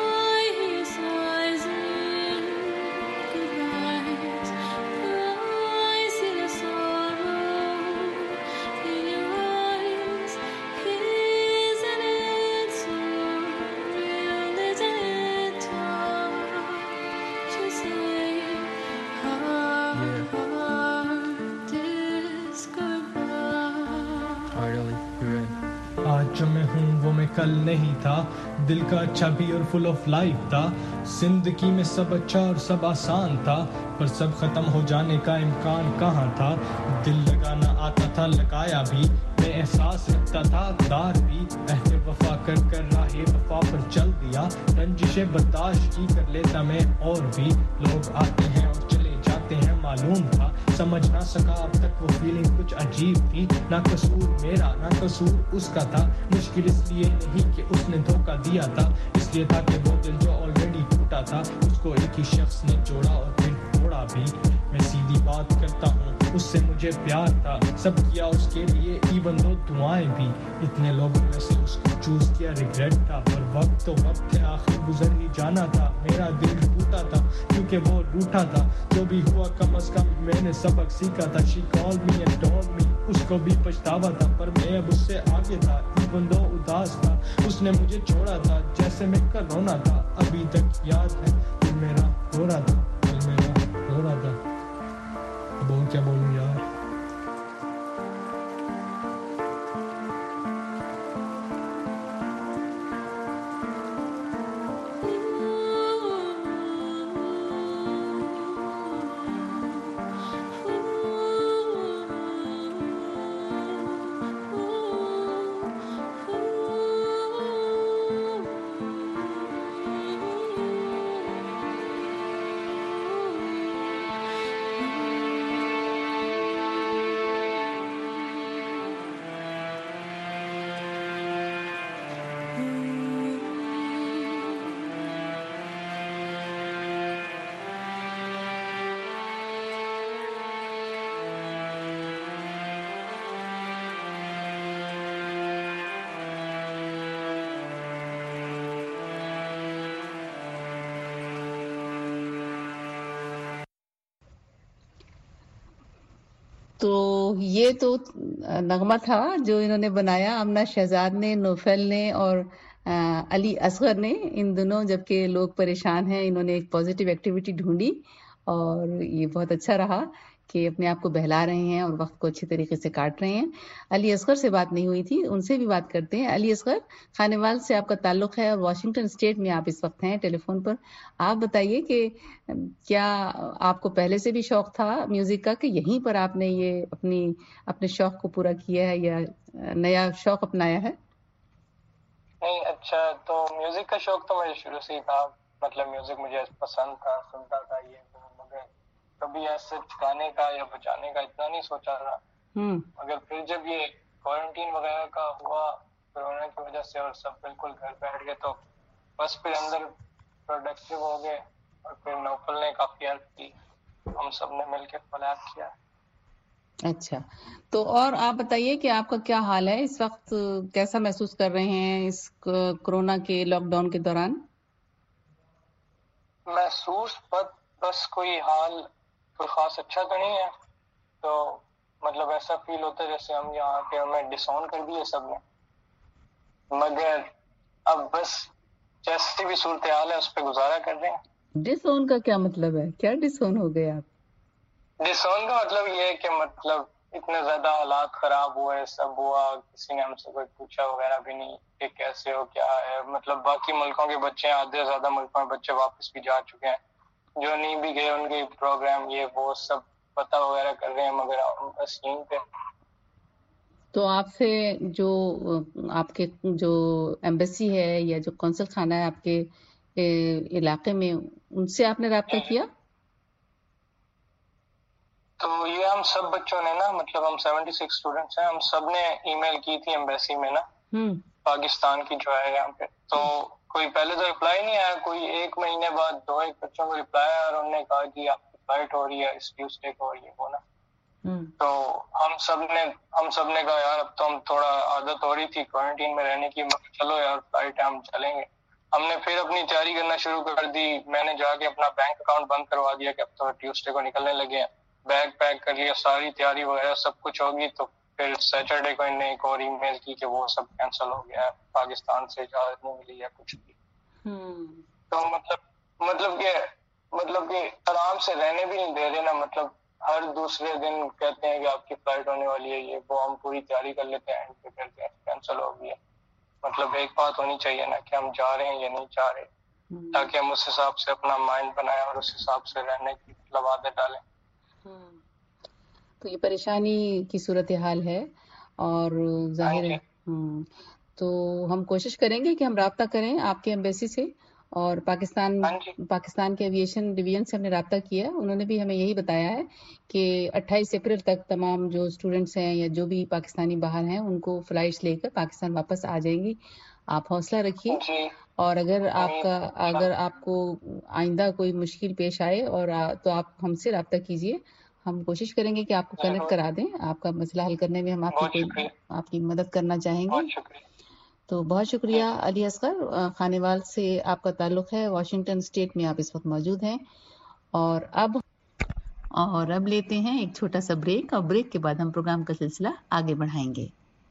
کل نہیں تھا، دل کا اچھا بھی اور full of life تھا. زندگی میں سب اچھا اور سب آسان تھا، پر سب ختم ہو جانے کا امکان کہاں تھا. دل لگانا آتا تھا، لگایا بھی، میں احساس رکھتا تھا، دار بھی. عہد وفا کر کر راہ وفا پر چل دیا، رنجشیں برداشت کی کر لیتا میں اور بھی. لوگ آتے ہیں اور چلے جاتے ہیں، معلوم تھا، سمجھ نہ سکا اب تک وہ فیلنگ کچھ عجیب تھی. نہ قصور میرا نہ قصور اس کا تھا، مشکل اس لیے نہیں کہ اس نے دھوکہ دیا تھا، اس لیے تھا کہ وہ دل جو آلریڈی ٹوٹا تھا اس کو ایک ہی شخص نے جوڑا اور پھر توڑا بھی. میں سیدھی بات کرتا ہوں، اس سے مجھے پیار تھا، سب کیا اس کے لیے، ایون دو دعائیں بھی. اتنے لوگوں میں سے اس کو چوز کیا ریگریٹ تھا، پر وقت تو وقت ہے، آخر گزر ہی جانا تھا. میرا دل ٹوٹا تھا کیونکہ وہ روٹھا تھا، جو بھی ہوا کم از کم میں نے سبق سیکھا تھا. شی کال می اینڈ ٹولڈ می، اس کو بھی پچھتاوا تھا، پر میں اب اس سے آگے تھا. ایون دو اداس تھا، اس نے مجھے چھوڑا تھا، جیسے میں کا رونا تھا. ابھی تک یاد ہے دل میرا رو رہا تھا، دل میرا رو رہا تھا. اب اور کیا بولوں یار. تو یہ تو نغمہ تھا جو انہوں نے بنایا، آمنہ شہزاد نے، نوفل نے اور علی اصغر نے. ان دنوں جبکہ لوگ پریشان ہیں، انہوں نے ایک پازیٹیو ایکٹیویٹی ڈھونڈی اور یہ بہت اچھا رہا کہ اپنے آپ کو بہلا رہے ہیں اور وقت کو اچھے طریقے سے کاٹ رہے ہیں. علی اصغر سے بات نہیں ہوئی تھی، ان سے بھی بات کرتے ہیں. علی اصغر، خانیوال سے آپ کا تعلق ہے اور واشنگٹن اسٹیٹ میں آپ اس وقت ہیں ٹیلی فون پر. آپ بتائیے کہ کیا آپ کو پہلے سے بھی شوق تھا میوزک کا کہ یہیں پر آپ نے یہ اپنی اپنے شوق کو پورا کیا ہے یا نیا شوق اپنایا ہے؟ نہیں، اچھا تو میوزک کا شوق تو مجھے شروع سے ہی تھا. مطلب میوزک مجھے پسند تھا، سنتا تھا یہ وہ، مگر کبھی ایسے گانے کا یا بجانے کا اتنا نہیں سوچا تھا. مگر پھر جب یہ کوارنٹین وغیرہ کا ہوا کورونا کی وجہ سے اور سب بالکل گھر بیٹھ گئے تو بس پھر اندر پروڈکٹیو ہو گئے اور پھر نوفل نے کافی ہیلپ کی، ہم سب نے مل کے کولیب کیا. اچھا، تو اور آپ بتائیے کہ آپ کا کیا حال ہے اس وقت، کیسا محسوس کر رہے ہیں اس کورونا کے لاک ڈاؤن کے دوران؟ محسوس بس کوئی حال کوئی خاص اچھا تو نہیں ہے، تو مطلب ایسا فیل ہوتا ہے جیسے ہم یہاں کے ہمیں ڈس آن کر دیے سب نے. مگر اب بس جیسی بھی صورتحال ہے اس پہ گزارا کر رہے ہیں. ڈس آن کا کیا مطلب ہے؟ کیا ڈس آن ہو گئے آپ؟ ڈس آن کا مطلب یہ ہے کہ مطلب اتنے زیادہ حالات خراب ہوئے، سب ہوا، کسی نے ہم سے کوئی پوچھا وغیرہ بھی نہیں کہ کیسے ہو کیا ہے. مطلب باقی ملکوں کے بچے آدھے زیادہ ملکوں میں بچے واپس بھی جا چکے ہیں، جو نہیں بھی گئے ان کے پروگرام یہ وہ سب پتہ وغیرہ کر رہے ہیں، مگر بس یہیں پہ. تو آپ سے جو آپ کے جو ایمبیسی ہے یا جو قونصل خانہ ہے آپ کے علاقے میں، ان سے آپ نے رابطہ کیا؟ تو یہ ہم سب بچوں نے نا، مطلب ہم سیونٹی سکس اسٹوڈینٹس ہیں، ہم سب نے ای میل کی تھی ایمبیسی میں نا، پاکستان کی جو ہے یہاں پہ. تو کوئی پہلے تو رپلائی نہیں آیا، کوئی ایک مہینے بعد دو ایک بچوں کو رپلائی آیا اور انہوں نے کہا کہ آپ کی فلائٹ ہو رہی ہے اس ٹیوزڈے کو اور یہ وہ نا. تو ہم سب نے ہم سب نے کہا یار اب تو ہم تھوڑا عادت ہو رہی تھی کوارنٹین میں رہنے کی، چلو یار فلائٹ ہے ہم چلیں گے. ہم نے پھر اپنی تیاری کرنا شروع کر دی. میں نے جا کے اپنا بینک اکاؤنٹ بند کروا دیا کہ اب تو ٹیوزڈے کو نکلنے لگے ہیں. بیگ پیک کر لیا، ساری تیاری وغیرہ سب کچھ ہوگی. تو پھر سیٹرڈے کو انہیں ایک اور ای میل کی کہ وہ سب کینسل ہو گیا ہے، پاکستان سے اجازت نہیں ملی ہے کچھ بھی. تو مطلب مطلب کہ مطلب کہ آرام سے رہنے بھی نہیں دے رہے نا. مطلب ہر دوسرے دن کہتے ہیں کہ آپ کی فلائٹ ہونے والی ہے یہ وہ، ہم پوری تیاری کر لیتے ہیں، اینڈ پہ کہتے ہیں کینسل ہو گئی ہے. مطلب ایک بات ہونی چاہیے نا کہ ہم جا رہے ہیں یا نہیں جا رہے، تاکہ ہم اس حساب سے اپنا مائنڈ بنائیں اور اس حساب سے رہنے کی مطلب عادت ڈالیں. تو یہ پریشانی کی صورتحال ہے اور ظاہر ہے تو ہم کوشش کریں گے کہ ہم رابطہ کریں آپ کے ایمبیسی سے، اور پاکستان پاکستان کے ایویشن ڈویژن سے ہم نے رابطہ کیا. انہوں نے بھی ہمیں یہی بتایا ہے کہ اٹھائیس اپریل تک تمام جو اسٹوڈنٹس ہیں یا جو بھی پاکستانی باہر ہیں ان کو فلائٹس لے کر پاکستان واپس آ جائیں گی. آپ حوصلہ رکھیے، اور اگر آپ کا اگر آپ کو آئندہ کوئی مشکل پیش آئے اور تو آپ ہم سے رابطہ کیجیے. ہم کوشش کریں گے کہ آپ کو کنیکٹ کرا دیں، آپ کا مسئلہ حل کرنے میں ہم آپ کی کوئی آپ کی مدد کرنا چاہیں گے. تو بہت شکریہ علی اصغر. خانیوال سے آپ کا تعلق ہے، واشنگٹن اسٹیٹ میں آپ اس وقت موجود ہیں. اور اب اور اب لیتے ہیں ایک چھوٹا سا بریک، اور بریک کے بعد ہم پروگرام کا سلسلہ آگے بڑھائیں گے.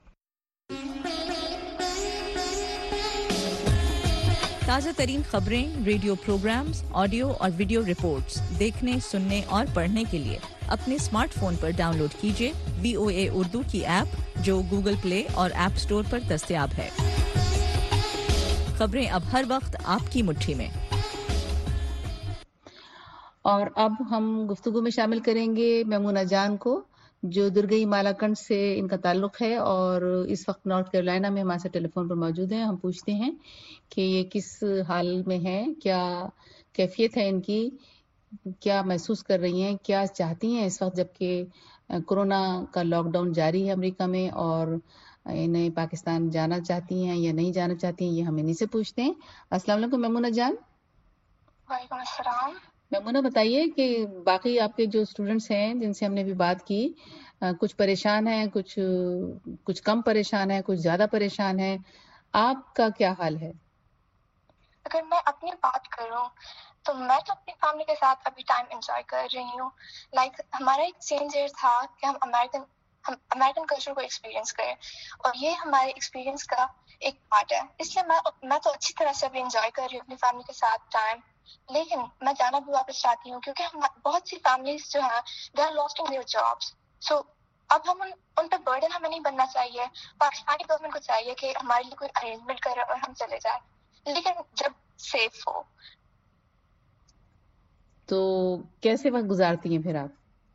تازہ ترین خبریں، ریڈیو پروگرامز، آڈیو اور ویڈیو رپورٹس دیکھنے، سننے اور پڑھنے کے لیے اپنے اسمارٹ فون پر ڈاؤن لوڈ کیجیے وی او اے اردو کی ایپ جو گوگل پلے اور ایپ اسٹور پر دستیاب ہے. خبریں اب ہر وقت آپ کی مٹھی میں. اور اب ہم گفتگو میں شامل کریں گے میمونہ جان کو، جو درگئی مالاکنڈ سے ان کا تعلق ہے اور اس وقت نارتھ کیرولائنا میں ہمارے ساتھ ٹیلی فون پر موجود ہیں. ہم پوچھتے ہیں کہ یہ کس حال میں ہیں، کیا کیفیت ہے ان کی، کیا محسوس کر رہی ہیں، کیا چاہتی ہیں اس وقت جبکہ کورونا کا لاک ڈاؤن جاری ہے امریکہ میں، اور انہیں پاکستان جانا چاہتی ہیں یا نہیں جانا چاہتی ہیں. یہ ہم انہیں سے پوچھتے ہیں. السلام علیکم میمونہ جان. وعلیکم السلام. میمونہ بتائیے کہ باقی آپ کے جو اسٹوڈنٹس ہیں جن سے ہم نے بھی بات کی، کچھ پریشان ہیں، کچھ کچھ کم پریشان ہیں، کچھ زیادہ پریشان ہیں. آپ کا کیا حال ہے؟ اگر میں اپنی بات کروں تو میں تو اپنی فیملی کے ساتھ ابھی ٹائم انجوائے کر رہی ہوں. لائک ہمارا ایکسچینج ایئر تھا کہ ہم امیرکن ہم امیرکن کلچر کو ایکسپیرینس کریں, اور یہ ہمارے ایکسپیرینس کا ایک پارٹ ہے. اس لیے میں میں تو اچھی طرح سے ابھی انجوائے کر رہی ہوں اپنی فیملی کے ساتھ ٹائم. لیکن میں جانا بھی واپس چاہتی ہوں کیونکہ ہم بہت سی فیملیز جو ہیں they are lost in their jobs. So اب ہم ان, ان پہ برڈن ہمیں نہیں بننا چاہیے. پاکستانی گورنمنٹ کو چاہیے کہ ہمارے لیے کوئی ارینجمنٹ کرے اور ہم چلے جائیں, لیکن جب سیف ہو. تو کیسے وقت گزارتی ہیں پھر آپ؟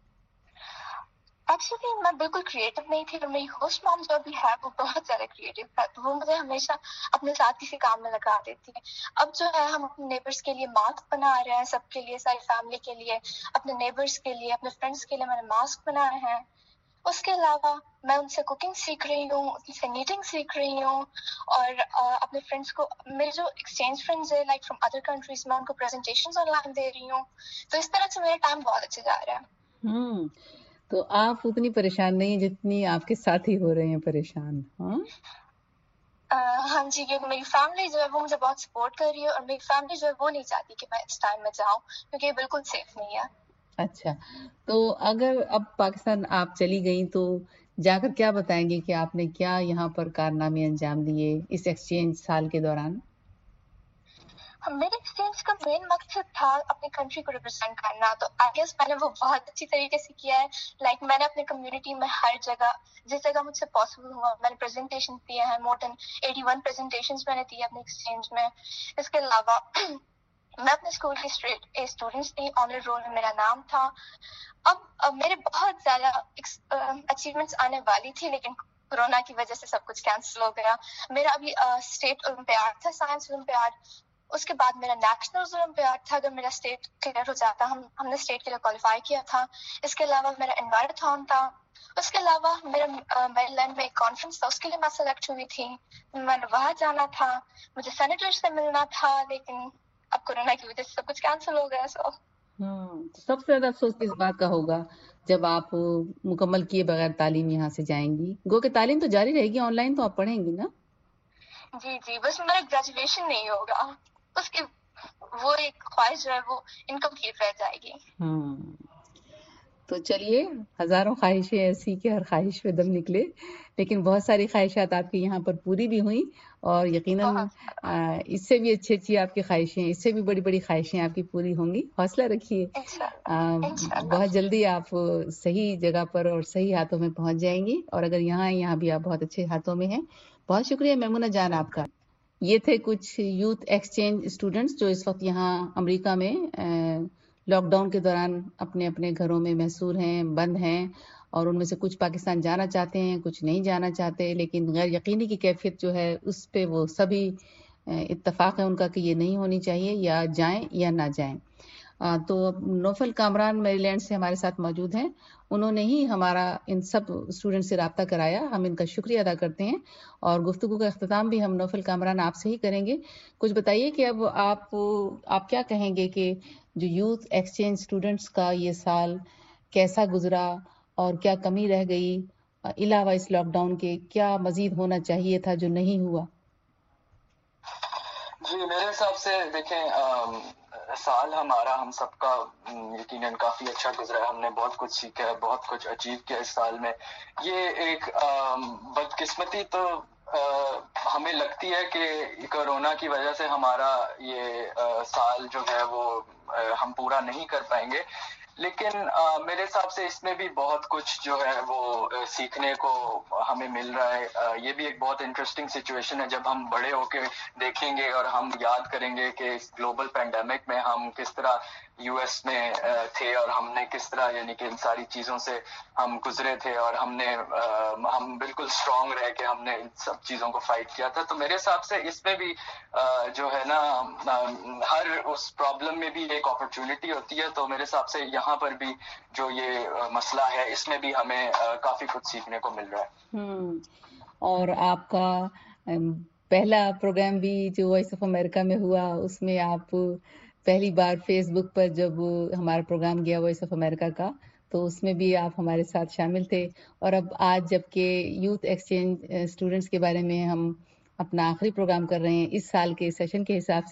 ایکچولی میں بالکل کریٹو نہیں تھی, اور میری ہوسٹ مام جو بھی ہے وہ بہت زیادہ کریٹو ہے, تو وہ مجھے ہمیشہ اپنے ساتھ کسی کام میں لگا دیتی ہے. اب جو ہے ہم اپنے نیبرس کے لیے ماسک بنا رہے ہیں, سب کے لیے, ساری فیملی کے لیے, اپنے نیبرس کے لیے, اپنے فرینڈس کے لیے میں نے ماسک بنائے ہیں. اس کے علاوہ میں ان سے کوکنگ سیکھ رہی ہوں, ان سے نیٹنگ سیکھ رہی ہوں, اور اپنے فرینڈس کو, میرے جو ایکسچینج فرینڈز ہیں لائک فرام ادر کنٹریز, میں ان کو پریزنٹیشنز آن لائن دے رہی ہوں. تو اس طرح سے میرا ٹائم بہت اچھا جا رہا ہے. ہوں تو آپ اتنی پریشان نہیں ہیں جتنی آپ کے ساتھی ہو رہے ہیں پریشان. ہاں ہاں جی, کیونکہ میری فیملی جو ہے وہ مجھے بہت سپورٹ کر رہی ہے, اور میری فیملی جو ہے وہ نہیں چاہتی کہ میں اس ٹائم میں جاؤں, کیونکہ یہ بالکل سیف نہیں ہے. اچھا, تو اگر اب پاکستان آپ چلی گئیں تو جا کر کیا بتائیں گے کہ آپ نے کیا یہاں پر کارنامے انجام دیے اس ایکسچینج سال کے دوران؟ میرے ایکسچینج کا مین مقصد تھا اپنی کنٹری کو ریپرزینٹ کرنا, تو آئی گیس میں نے وہ بہت اچھی طریقے سے کیا ہے. لائک میں نے اپنے کمیونٹی میں ہر جگہ, جس جگہ مجھ سے پاسبل ہوا, میں نے پریزنٹیشن دیے ہیں. More than eighty one presentations میں نے دی اپنے ایکسچینج میں. اس کے علاوہ میں اپنے اسکول کی اسٹوڈنٹس تھی, آنر رول میں میرا نام تھا. اب میرے بہت زیادہ اچیومنٹس آنے والی تھی, لیکن کورونا کی وجہ سے سب کچھ کینسل ہو گیا. میرا ابھی اسٹیٹ اولمپیاڈ تھا, سائنس اولمپیاڈ. اس کے بعد میرا نیشنل اولمپیاڈ تھا. اگر میرا اسٹیٹ کلیئر ہو جاتا, ہم ہم نے اسٹیٹ کے لیے کوالیفائی کیا تھا. اس کے علاوہ میرا انوائرتھون تھا. اس کے علاوہ میرا میری لینڈ میں ایک کانفرنس تھا, اس کے لیے میں سلیکٹ ہوئی تھی. میں نے وہاں جانا تھا, مجھے سینیٹر سے ملنا تھا, لیکن اب کورونا کی وجہ سے سب کچھ کینسل ہو گیا. سو ہوں سب سے زیادہ افسوس اس بات کا ہوگا جب آپ مکمل کیے بغیر تعلیم یہاں سے جائیں گی. گو کہ تعلیم تو جاری رہے گی, آن لائن تو آپ پڑھیں گی نا؟ جی جی, بس میرا گریجویشن نہیں ہوگا, اس کی وہ ایک خواہش جو ہے وہ انکمپلیٹ رہ جائے گی. ہاں تو چلیے, ہزاروں خواہشیں ایسی کہ ہر خواہش پہ دم نکلے, لیکن بہت ساری خواہشات آپ کی یہاں پر پوری بھی ہوئیں, اور یقیناً اس سے بھی اچھی اچھی آپ کی خواہشیں, اس سے بھی بڑی بڑی خواہشیں آپ کی پوری ہوں گی. حوصلہ رکھیے, بہت جلدی آپ صحیح جگہ پر اور صحیح ہاتھوں میں پہنچ جائیں گی. اور اگر یہاں ہیں, یہاں بھی آپ بہت اچھے ہاتھوں میں ہیں. بہت شکریہ میمونہ جان آپ کا. یہ تھے کچھ یوتھ ایکسچینج اسٹوڈنٹس جو اس وقت یہاں امریکہ میں لاک ڈاؤن کے دوران اپنے اپنے گھروں میں محصور ہیں, بند ہیں, اور ان میں سے کچھ پاکستان جانا چاہتے ہیں, کچھ نہیں جانا چاہتے. لیکن غیر یقینی کی کیفیت جو ہے اس پہ وہ سبھی اتفاق ہے ان کا کہ یہ نہیں ہونی چاہیے, یا جائیں یا نہ جائیں. تو نوفل کامران میری لینڈ سے ہمارے ساتھ موجود ہیں. انہوں نے ہی ہمارا ان سب اسٹوڈنٹ سے رابطہ کرایا, ہم ان کا شکریہ ادا کرتے ہیں. اور گفتگو کا اختتام بھی ہم نوفل کامران آپ سے ہی کریں گے. کچھ بتائیے کہ اب آپ آپ کیا کہیں گے کہ جو یوتھ ایکسچینج اسٹوڈنٹس کا یہ سال کیسا گزرا, اور کیا کمی رہ گئی علاوہ اس لاک ڈاؤن کے, کیا مزید ہونا چاہیے تھا جو نہیں ہوا؟ جی میرے حساب سے دیکھیں, سال ہمارا ہم سب کا یقیناً کافی اچھا گزرا ہے. ہم نے بہت کچھ سیکھا ہے, بہت کچھ اچیو کیا اس سال میں. یہ ایک بدقسمتی تو ہمیں لگتی ہے کہ کورونا کی وجہ سے ہمارا یہ سال جو ہے وہ ہم پورا نہیں کر پائیں گے, لیکن میرے حساب سے اس میں بھی بہت کچھ جو ہے وہ سیکھنے کو ہمیں مل رہا ہے. یہ بھی ایک بہت انٹرسٹنگ سچویشن ہے جب ہم بڑے ہو کے دیکھیں گے اور ہم یاد کریں گے کہ اس گلوبل پینڈیمک میں ہم کس طرح یو ایس میں تھے, اور ہم نے کس طرح یعنی کہ ان ساری چیزوں سے ہم گزرے تھے, اور ہم نے ہم بالکل اسٹرانگ رہ کے ہم نے ان سب چیزوں کو فائٹ کیا تھا. تو میرے حساب سے اس میں بھی جو ہے نا ہر اس پرابلم میں بھی ایک اپرچونٹی ہوتی ہے. تو میرے حساب سے یہاں پر بھی جو یہ مسئلہ ہے اس میں بھی ہمیں کافی کچھ سیکھنے کو مل رہا ہے. ہوں اور آپ کا پہلا پروگرام بھی جو وائس آف امریکہ میں ہوا, اس میں آپ پہلی بار فیس بک پر جب ہمارا پروگرام گیا وائس آف امریکہ کا, تو اس میں بھی آپ ہمارے ساتھ شامل تھے. اور اب آج جب کہ یوتھ ایکسچینج اسٹوڈنٹس کے بارے میں ہم اپنا آخری پروگرام کر رہے ہیں اس سال کے سیشن کے حساب سے,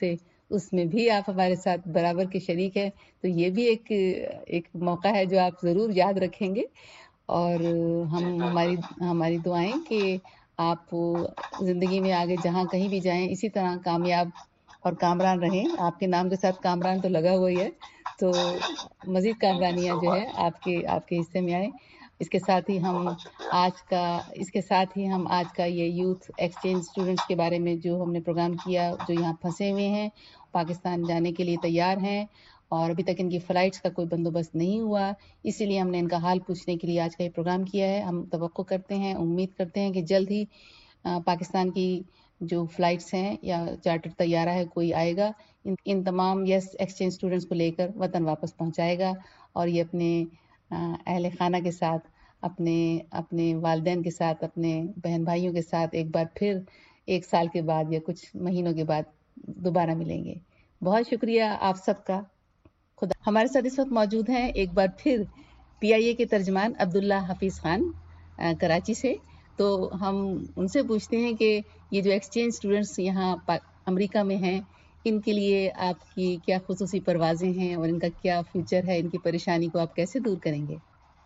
اس میں بھی آپ ہمارے ساتھ برابر کے شریک ہیں، تو یہ بھی ایک ایک موقع ہے جو آپ ضرور یاد رکھیں گے، اور ہم ہماری ہماری دعائیں کہ آپ زندگی میں آگے جہاں کہیں بھی جائیں اسی طرح کامیاب اور کامران رہیں. آپ کے نام کے ساتھ کامران تو لگا ہوا ہی ہے، تو مزید کامرانیاں جو ہے آپ کے آپ کے حصے میں آئیں. اس کے ساتھ ہی ہم آج کا اس کے ساتھ ہی ہم آج کا یہ یوتھ ایکسچینج اسٹوڈنٹس کے بارے میں جو ہم نے پروگرام کیا، جو یہاں پھنسے ہوئے ہیں، پاکستان جانے کے لیے تیار ہیں اور ابھی تک ان کی فلائٹس کا کوئی بندوبست نہیں ہوا، اسی لیے ہم نے ان کا حال پوچھنے کے لیے آج کا یہ پروگرام کیا ہے. ہم توقع کرتے ہیں، امید کرتے ہیں کہ جلد ہی پاکستان کی جو فلائٹس ہیں یا چارٹر طیارہ ہے کوئی آئے گا، ان, ان تمام یس ایکسچینج اسٹوڈنٹس کو لے کر وطن واپس پہنچائے گا اور یہ اپنے اہل خانہ کے ساتھ، اپنے اپنے والدین کے ساتھ، اپنے بہن بھائیوں کے ساتھ ایک بار پھر ایک سال کے بعد یا کچھ مہینوں کے بعد دوبارہ ملیں گے. بہت شکریہ آپ سب کا. خدا. ہمارے ساتھ اس وقت موجود ہیں ایک بار پھر پی آئی اے کے ترجمان عبداللہ حفیظ خان کراچی سے. تو ہم ان سے پوچھتے ہیں کہ یہ جو ایکسچینج اسٹوڈنٹس یہاں امریکہ میں ہیں، ان کے لیے آپ کی کیا خصوصی پروازیں ہیں اور ان کا کیا فیوچر ہے، ان کی پریشانی کو آپ کیسے دور کریں گے؟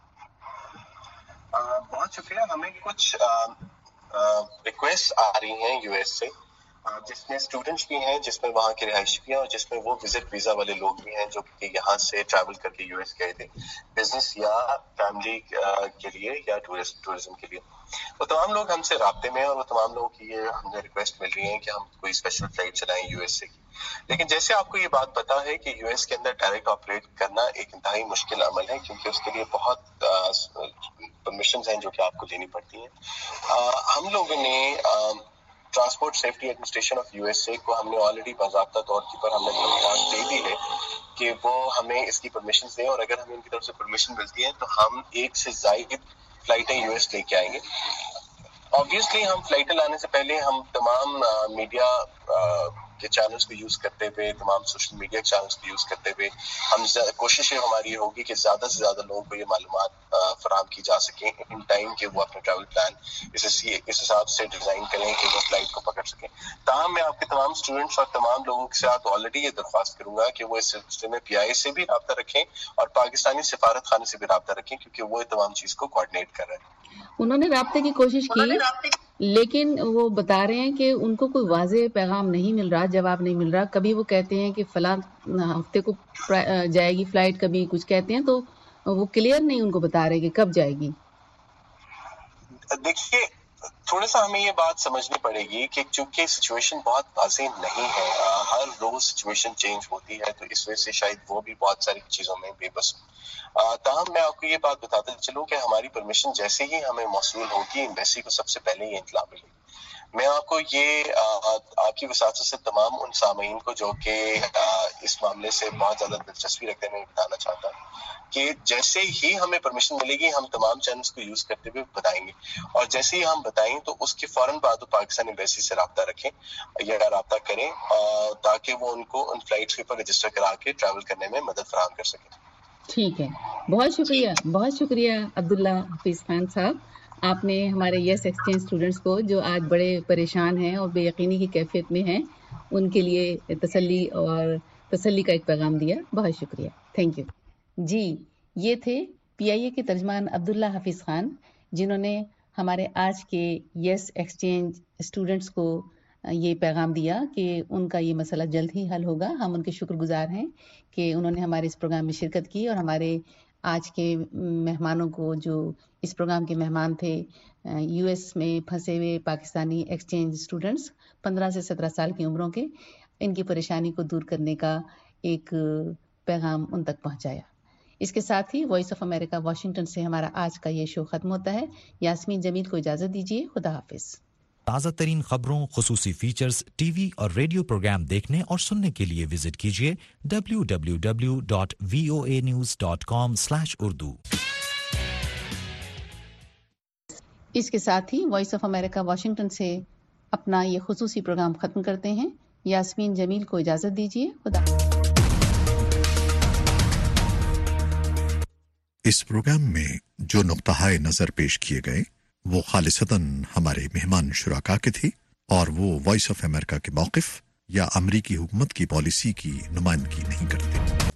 بہت شکریہ. ہمیں کچھ ریکویسٹ آ رہی ہیں یو ایس سے، جس میں اسٹوڈنٹس بھی ہیں، جس میں وہاں کے رہائشی بھی ہیں، اور جس میں وہ وزٹ ویزا والے لوگ بھی ہیں جو کہ یہاں سے ٹریول کر کے یو ایس گئے تھے بزنس یا فیملی کے لیے یا ٹورزم کے لیے. وہ تمام لوگ ہم سے رابطے میں ہیں اور وہ تمام لوگوں کی یہ ہمیں ریکویسٹ مل رہی ہے کہ ہم کوئی اسپیشل فلائٹ چلائیں یو ایس سے. لیکن جیسے آپ کو یہ بات پتا ہے کہ یو ایس کے اندر ڈائریکٹ آپریٹ کرنا ایک انتہائی مشکل عمل ہے، کیونکہ اس کے لیے بہت پرمیشنز ہیں جو کہ آپ کو لینی پڑتی ہیں. ہم لوگوں نے transport safety administration of U S A کو ہم نے آلریڈی باضابطہ طور پر ہم نے درخواست دے دی ہے کہ وہ ہمیں اس کی پرمیشن دیں، اور اگر ہمیں ان کی طرف سے پرمیشن ملتی ہے تو ہم ایک سے زائد فلائٹیں یو ایس لے کے آئیں گے. آبویسلی ہم فلائٹیں لانے سے پہلے ہم تمام میڈیا کے چینلز کو یوز کرتے ہوئے، تمام سوشل میڈیا چینلز کو یوز کرتے ہوئے ہم کوشش ہماری ہوگی کہ زیادہ سے زیادہ لوگوں کو یہ معلومات فراہم کی جا سکیں ان ٹائم کہ وہ اپنا ٹریول پلان اس اس حساب سے ڈیزائن کریں کہ وہ فلائٹ کو پکڑ سکیں. تاہم میں آپ کے تمام اسٹوڈنٹس اور تمام لوگوں کے ساتھ آلریڈی یہ درخواست کروں گا کہ وہ اس سلسلے میں پی آئی سے بھی رابطہ رکھیں اور پاکستانی سفارت خانے سے بھی رابطہ رکھیں، کیونکہ وہ یہ تمام چیز کو کوآرڈینیٹ کر رہے ہیں. انہوں نے رابطے کی کوشش کی، لیکن وہ بتا رہے ہیں کہ ان کو کوئی واضح پیغام نہیں مل رہا، جواب نہیں مل رہا. کبھی وہ کہتے ہیں کہ فلاں ہفتے کو جائے گی فلائٹ، کبھی کچھ کہتے ہیں، تو وہ کلیئر نہیں ان کو بتا رہے کہ کب جائے گی. دیکھیے تھوڑا سا ہمیں یہ بات سمجھنی پڑے گی کہ چونکہ سچویشن بہت واضح نہیں ہے، ہر روز سچویشن چینج ہوتی ہے، تو اس وجہ سے شاید وہ بھی بہت ساری چیزوں میں بے بس. تاہم میں آپ کو یہ بات بتاتا چلوں کہ ہماری پرمیشن جیسے ہی ہمیں موصول ہوگی، ایمبیسی کو سب سے پہلے یہ اطلاع ملے گی. میں آپ کو یہ آپ کی وساطت سے تمام ان سامعین کو جو کہ اس معاملے سے بہت زیادہ دلچسپی رکھتے ہیں بتانا چاہتا ہوں کہ جیسے ہی ہمیں پرمیشن ملے گی ہم تمام چینلز کو یوز کرتے ہوئے بتائیں گے، اور جیسے ہی ہم بتائیں تو اس کے فوراً بعد وہ پاکستان ایمبیسی سے رابطہ رکھیں یا رابطہ کریں تاکہ وہ ان کو ان فلائٹس کے اوپر رجسٹر کرا کے ٹریول کرنے میں مدد فراہم کر سکیں. ٹھیک ہے، بہت شکریہ بہت شکریہ عبداللہ حفیظ خان صاحب. آپ نے ہمارے یس ایکسچینج اسٹوڈنٹس کو جو آج بڑے پریشان ہیں اور بے یقینی کی کیفیت میں ہیں، ان کے لیے تسلی اور تسلی کا ایک پیغام دیا. بہت شکریہ، تھینک یو. جی، یہ تھے پی آئی اے کے ترجمان عبداللہ حفیظ خان، جنہوں نے ہمارے آج کے یس ایکسچینج اسٹوڈنٹس کو یہ پیغام دیا کہ ان کا یہ مسئلہ جلد ہی حل ہوگا. ہم ان کے شکر گزار ہیں کہ انہوں نے ہمارے اس پروگرام میں شرکت کی، اور ہمارے آج کے مہمانوں کو جو اس پروگرام کے مہمان تھے، یو ایس میں پھنسے ہوئے پاکستانی ایکسچینج اسٹوڈنٹس پندرہ سے سترہ سال کی عمروں کے، ان کی پریشانی کو دور کرنے کا ایک پیغام ان تک پہنچایا. اس کے ساتھ ہی وائس آف امریکہ واشنگٹن سے ہمارا آج کا یہ شو ختم ہوتا ہے. یاسمین جمیل کو اجازت دیجیے. خدا حافظ. تازہ ترین خبروں، خصوصی فیچرز، ٹی وی اور ریڈیو پروگرام دیکھنے اور سننے کے لیے وزٹ کیجیے W W W dot V O A news dot com slash Urdu. اس کے ساتھ ہی وائس آف امریکہ واشنگٹن سے اپنا یہ خصوصی پروگرام ختم کرتے ہیں. یاسمین جمیل کو اجازت دیجیے. خدا. اس پروگرام میں جو نقطہ نظر پیش کیے گئے وہ خالصتاً ہمارے مہمان شرکا کے تھے، اور وہ وائس آف امریکہ کے موقف या अमरीकी हुकूमत की पॉलिसी की नुमाइंदगी नहीं करते।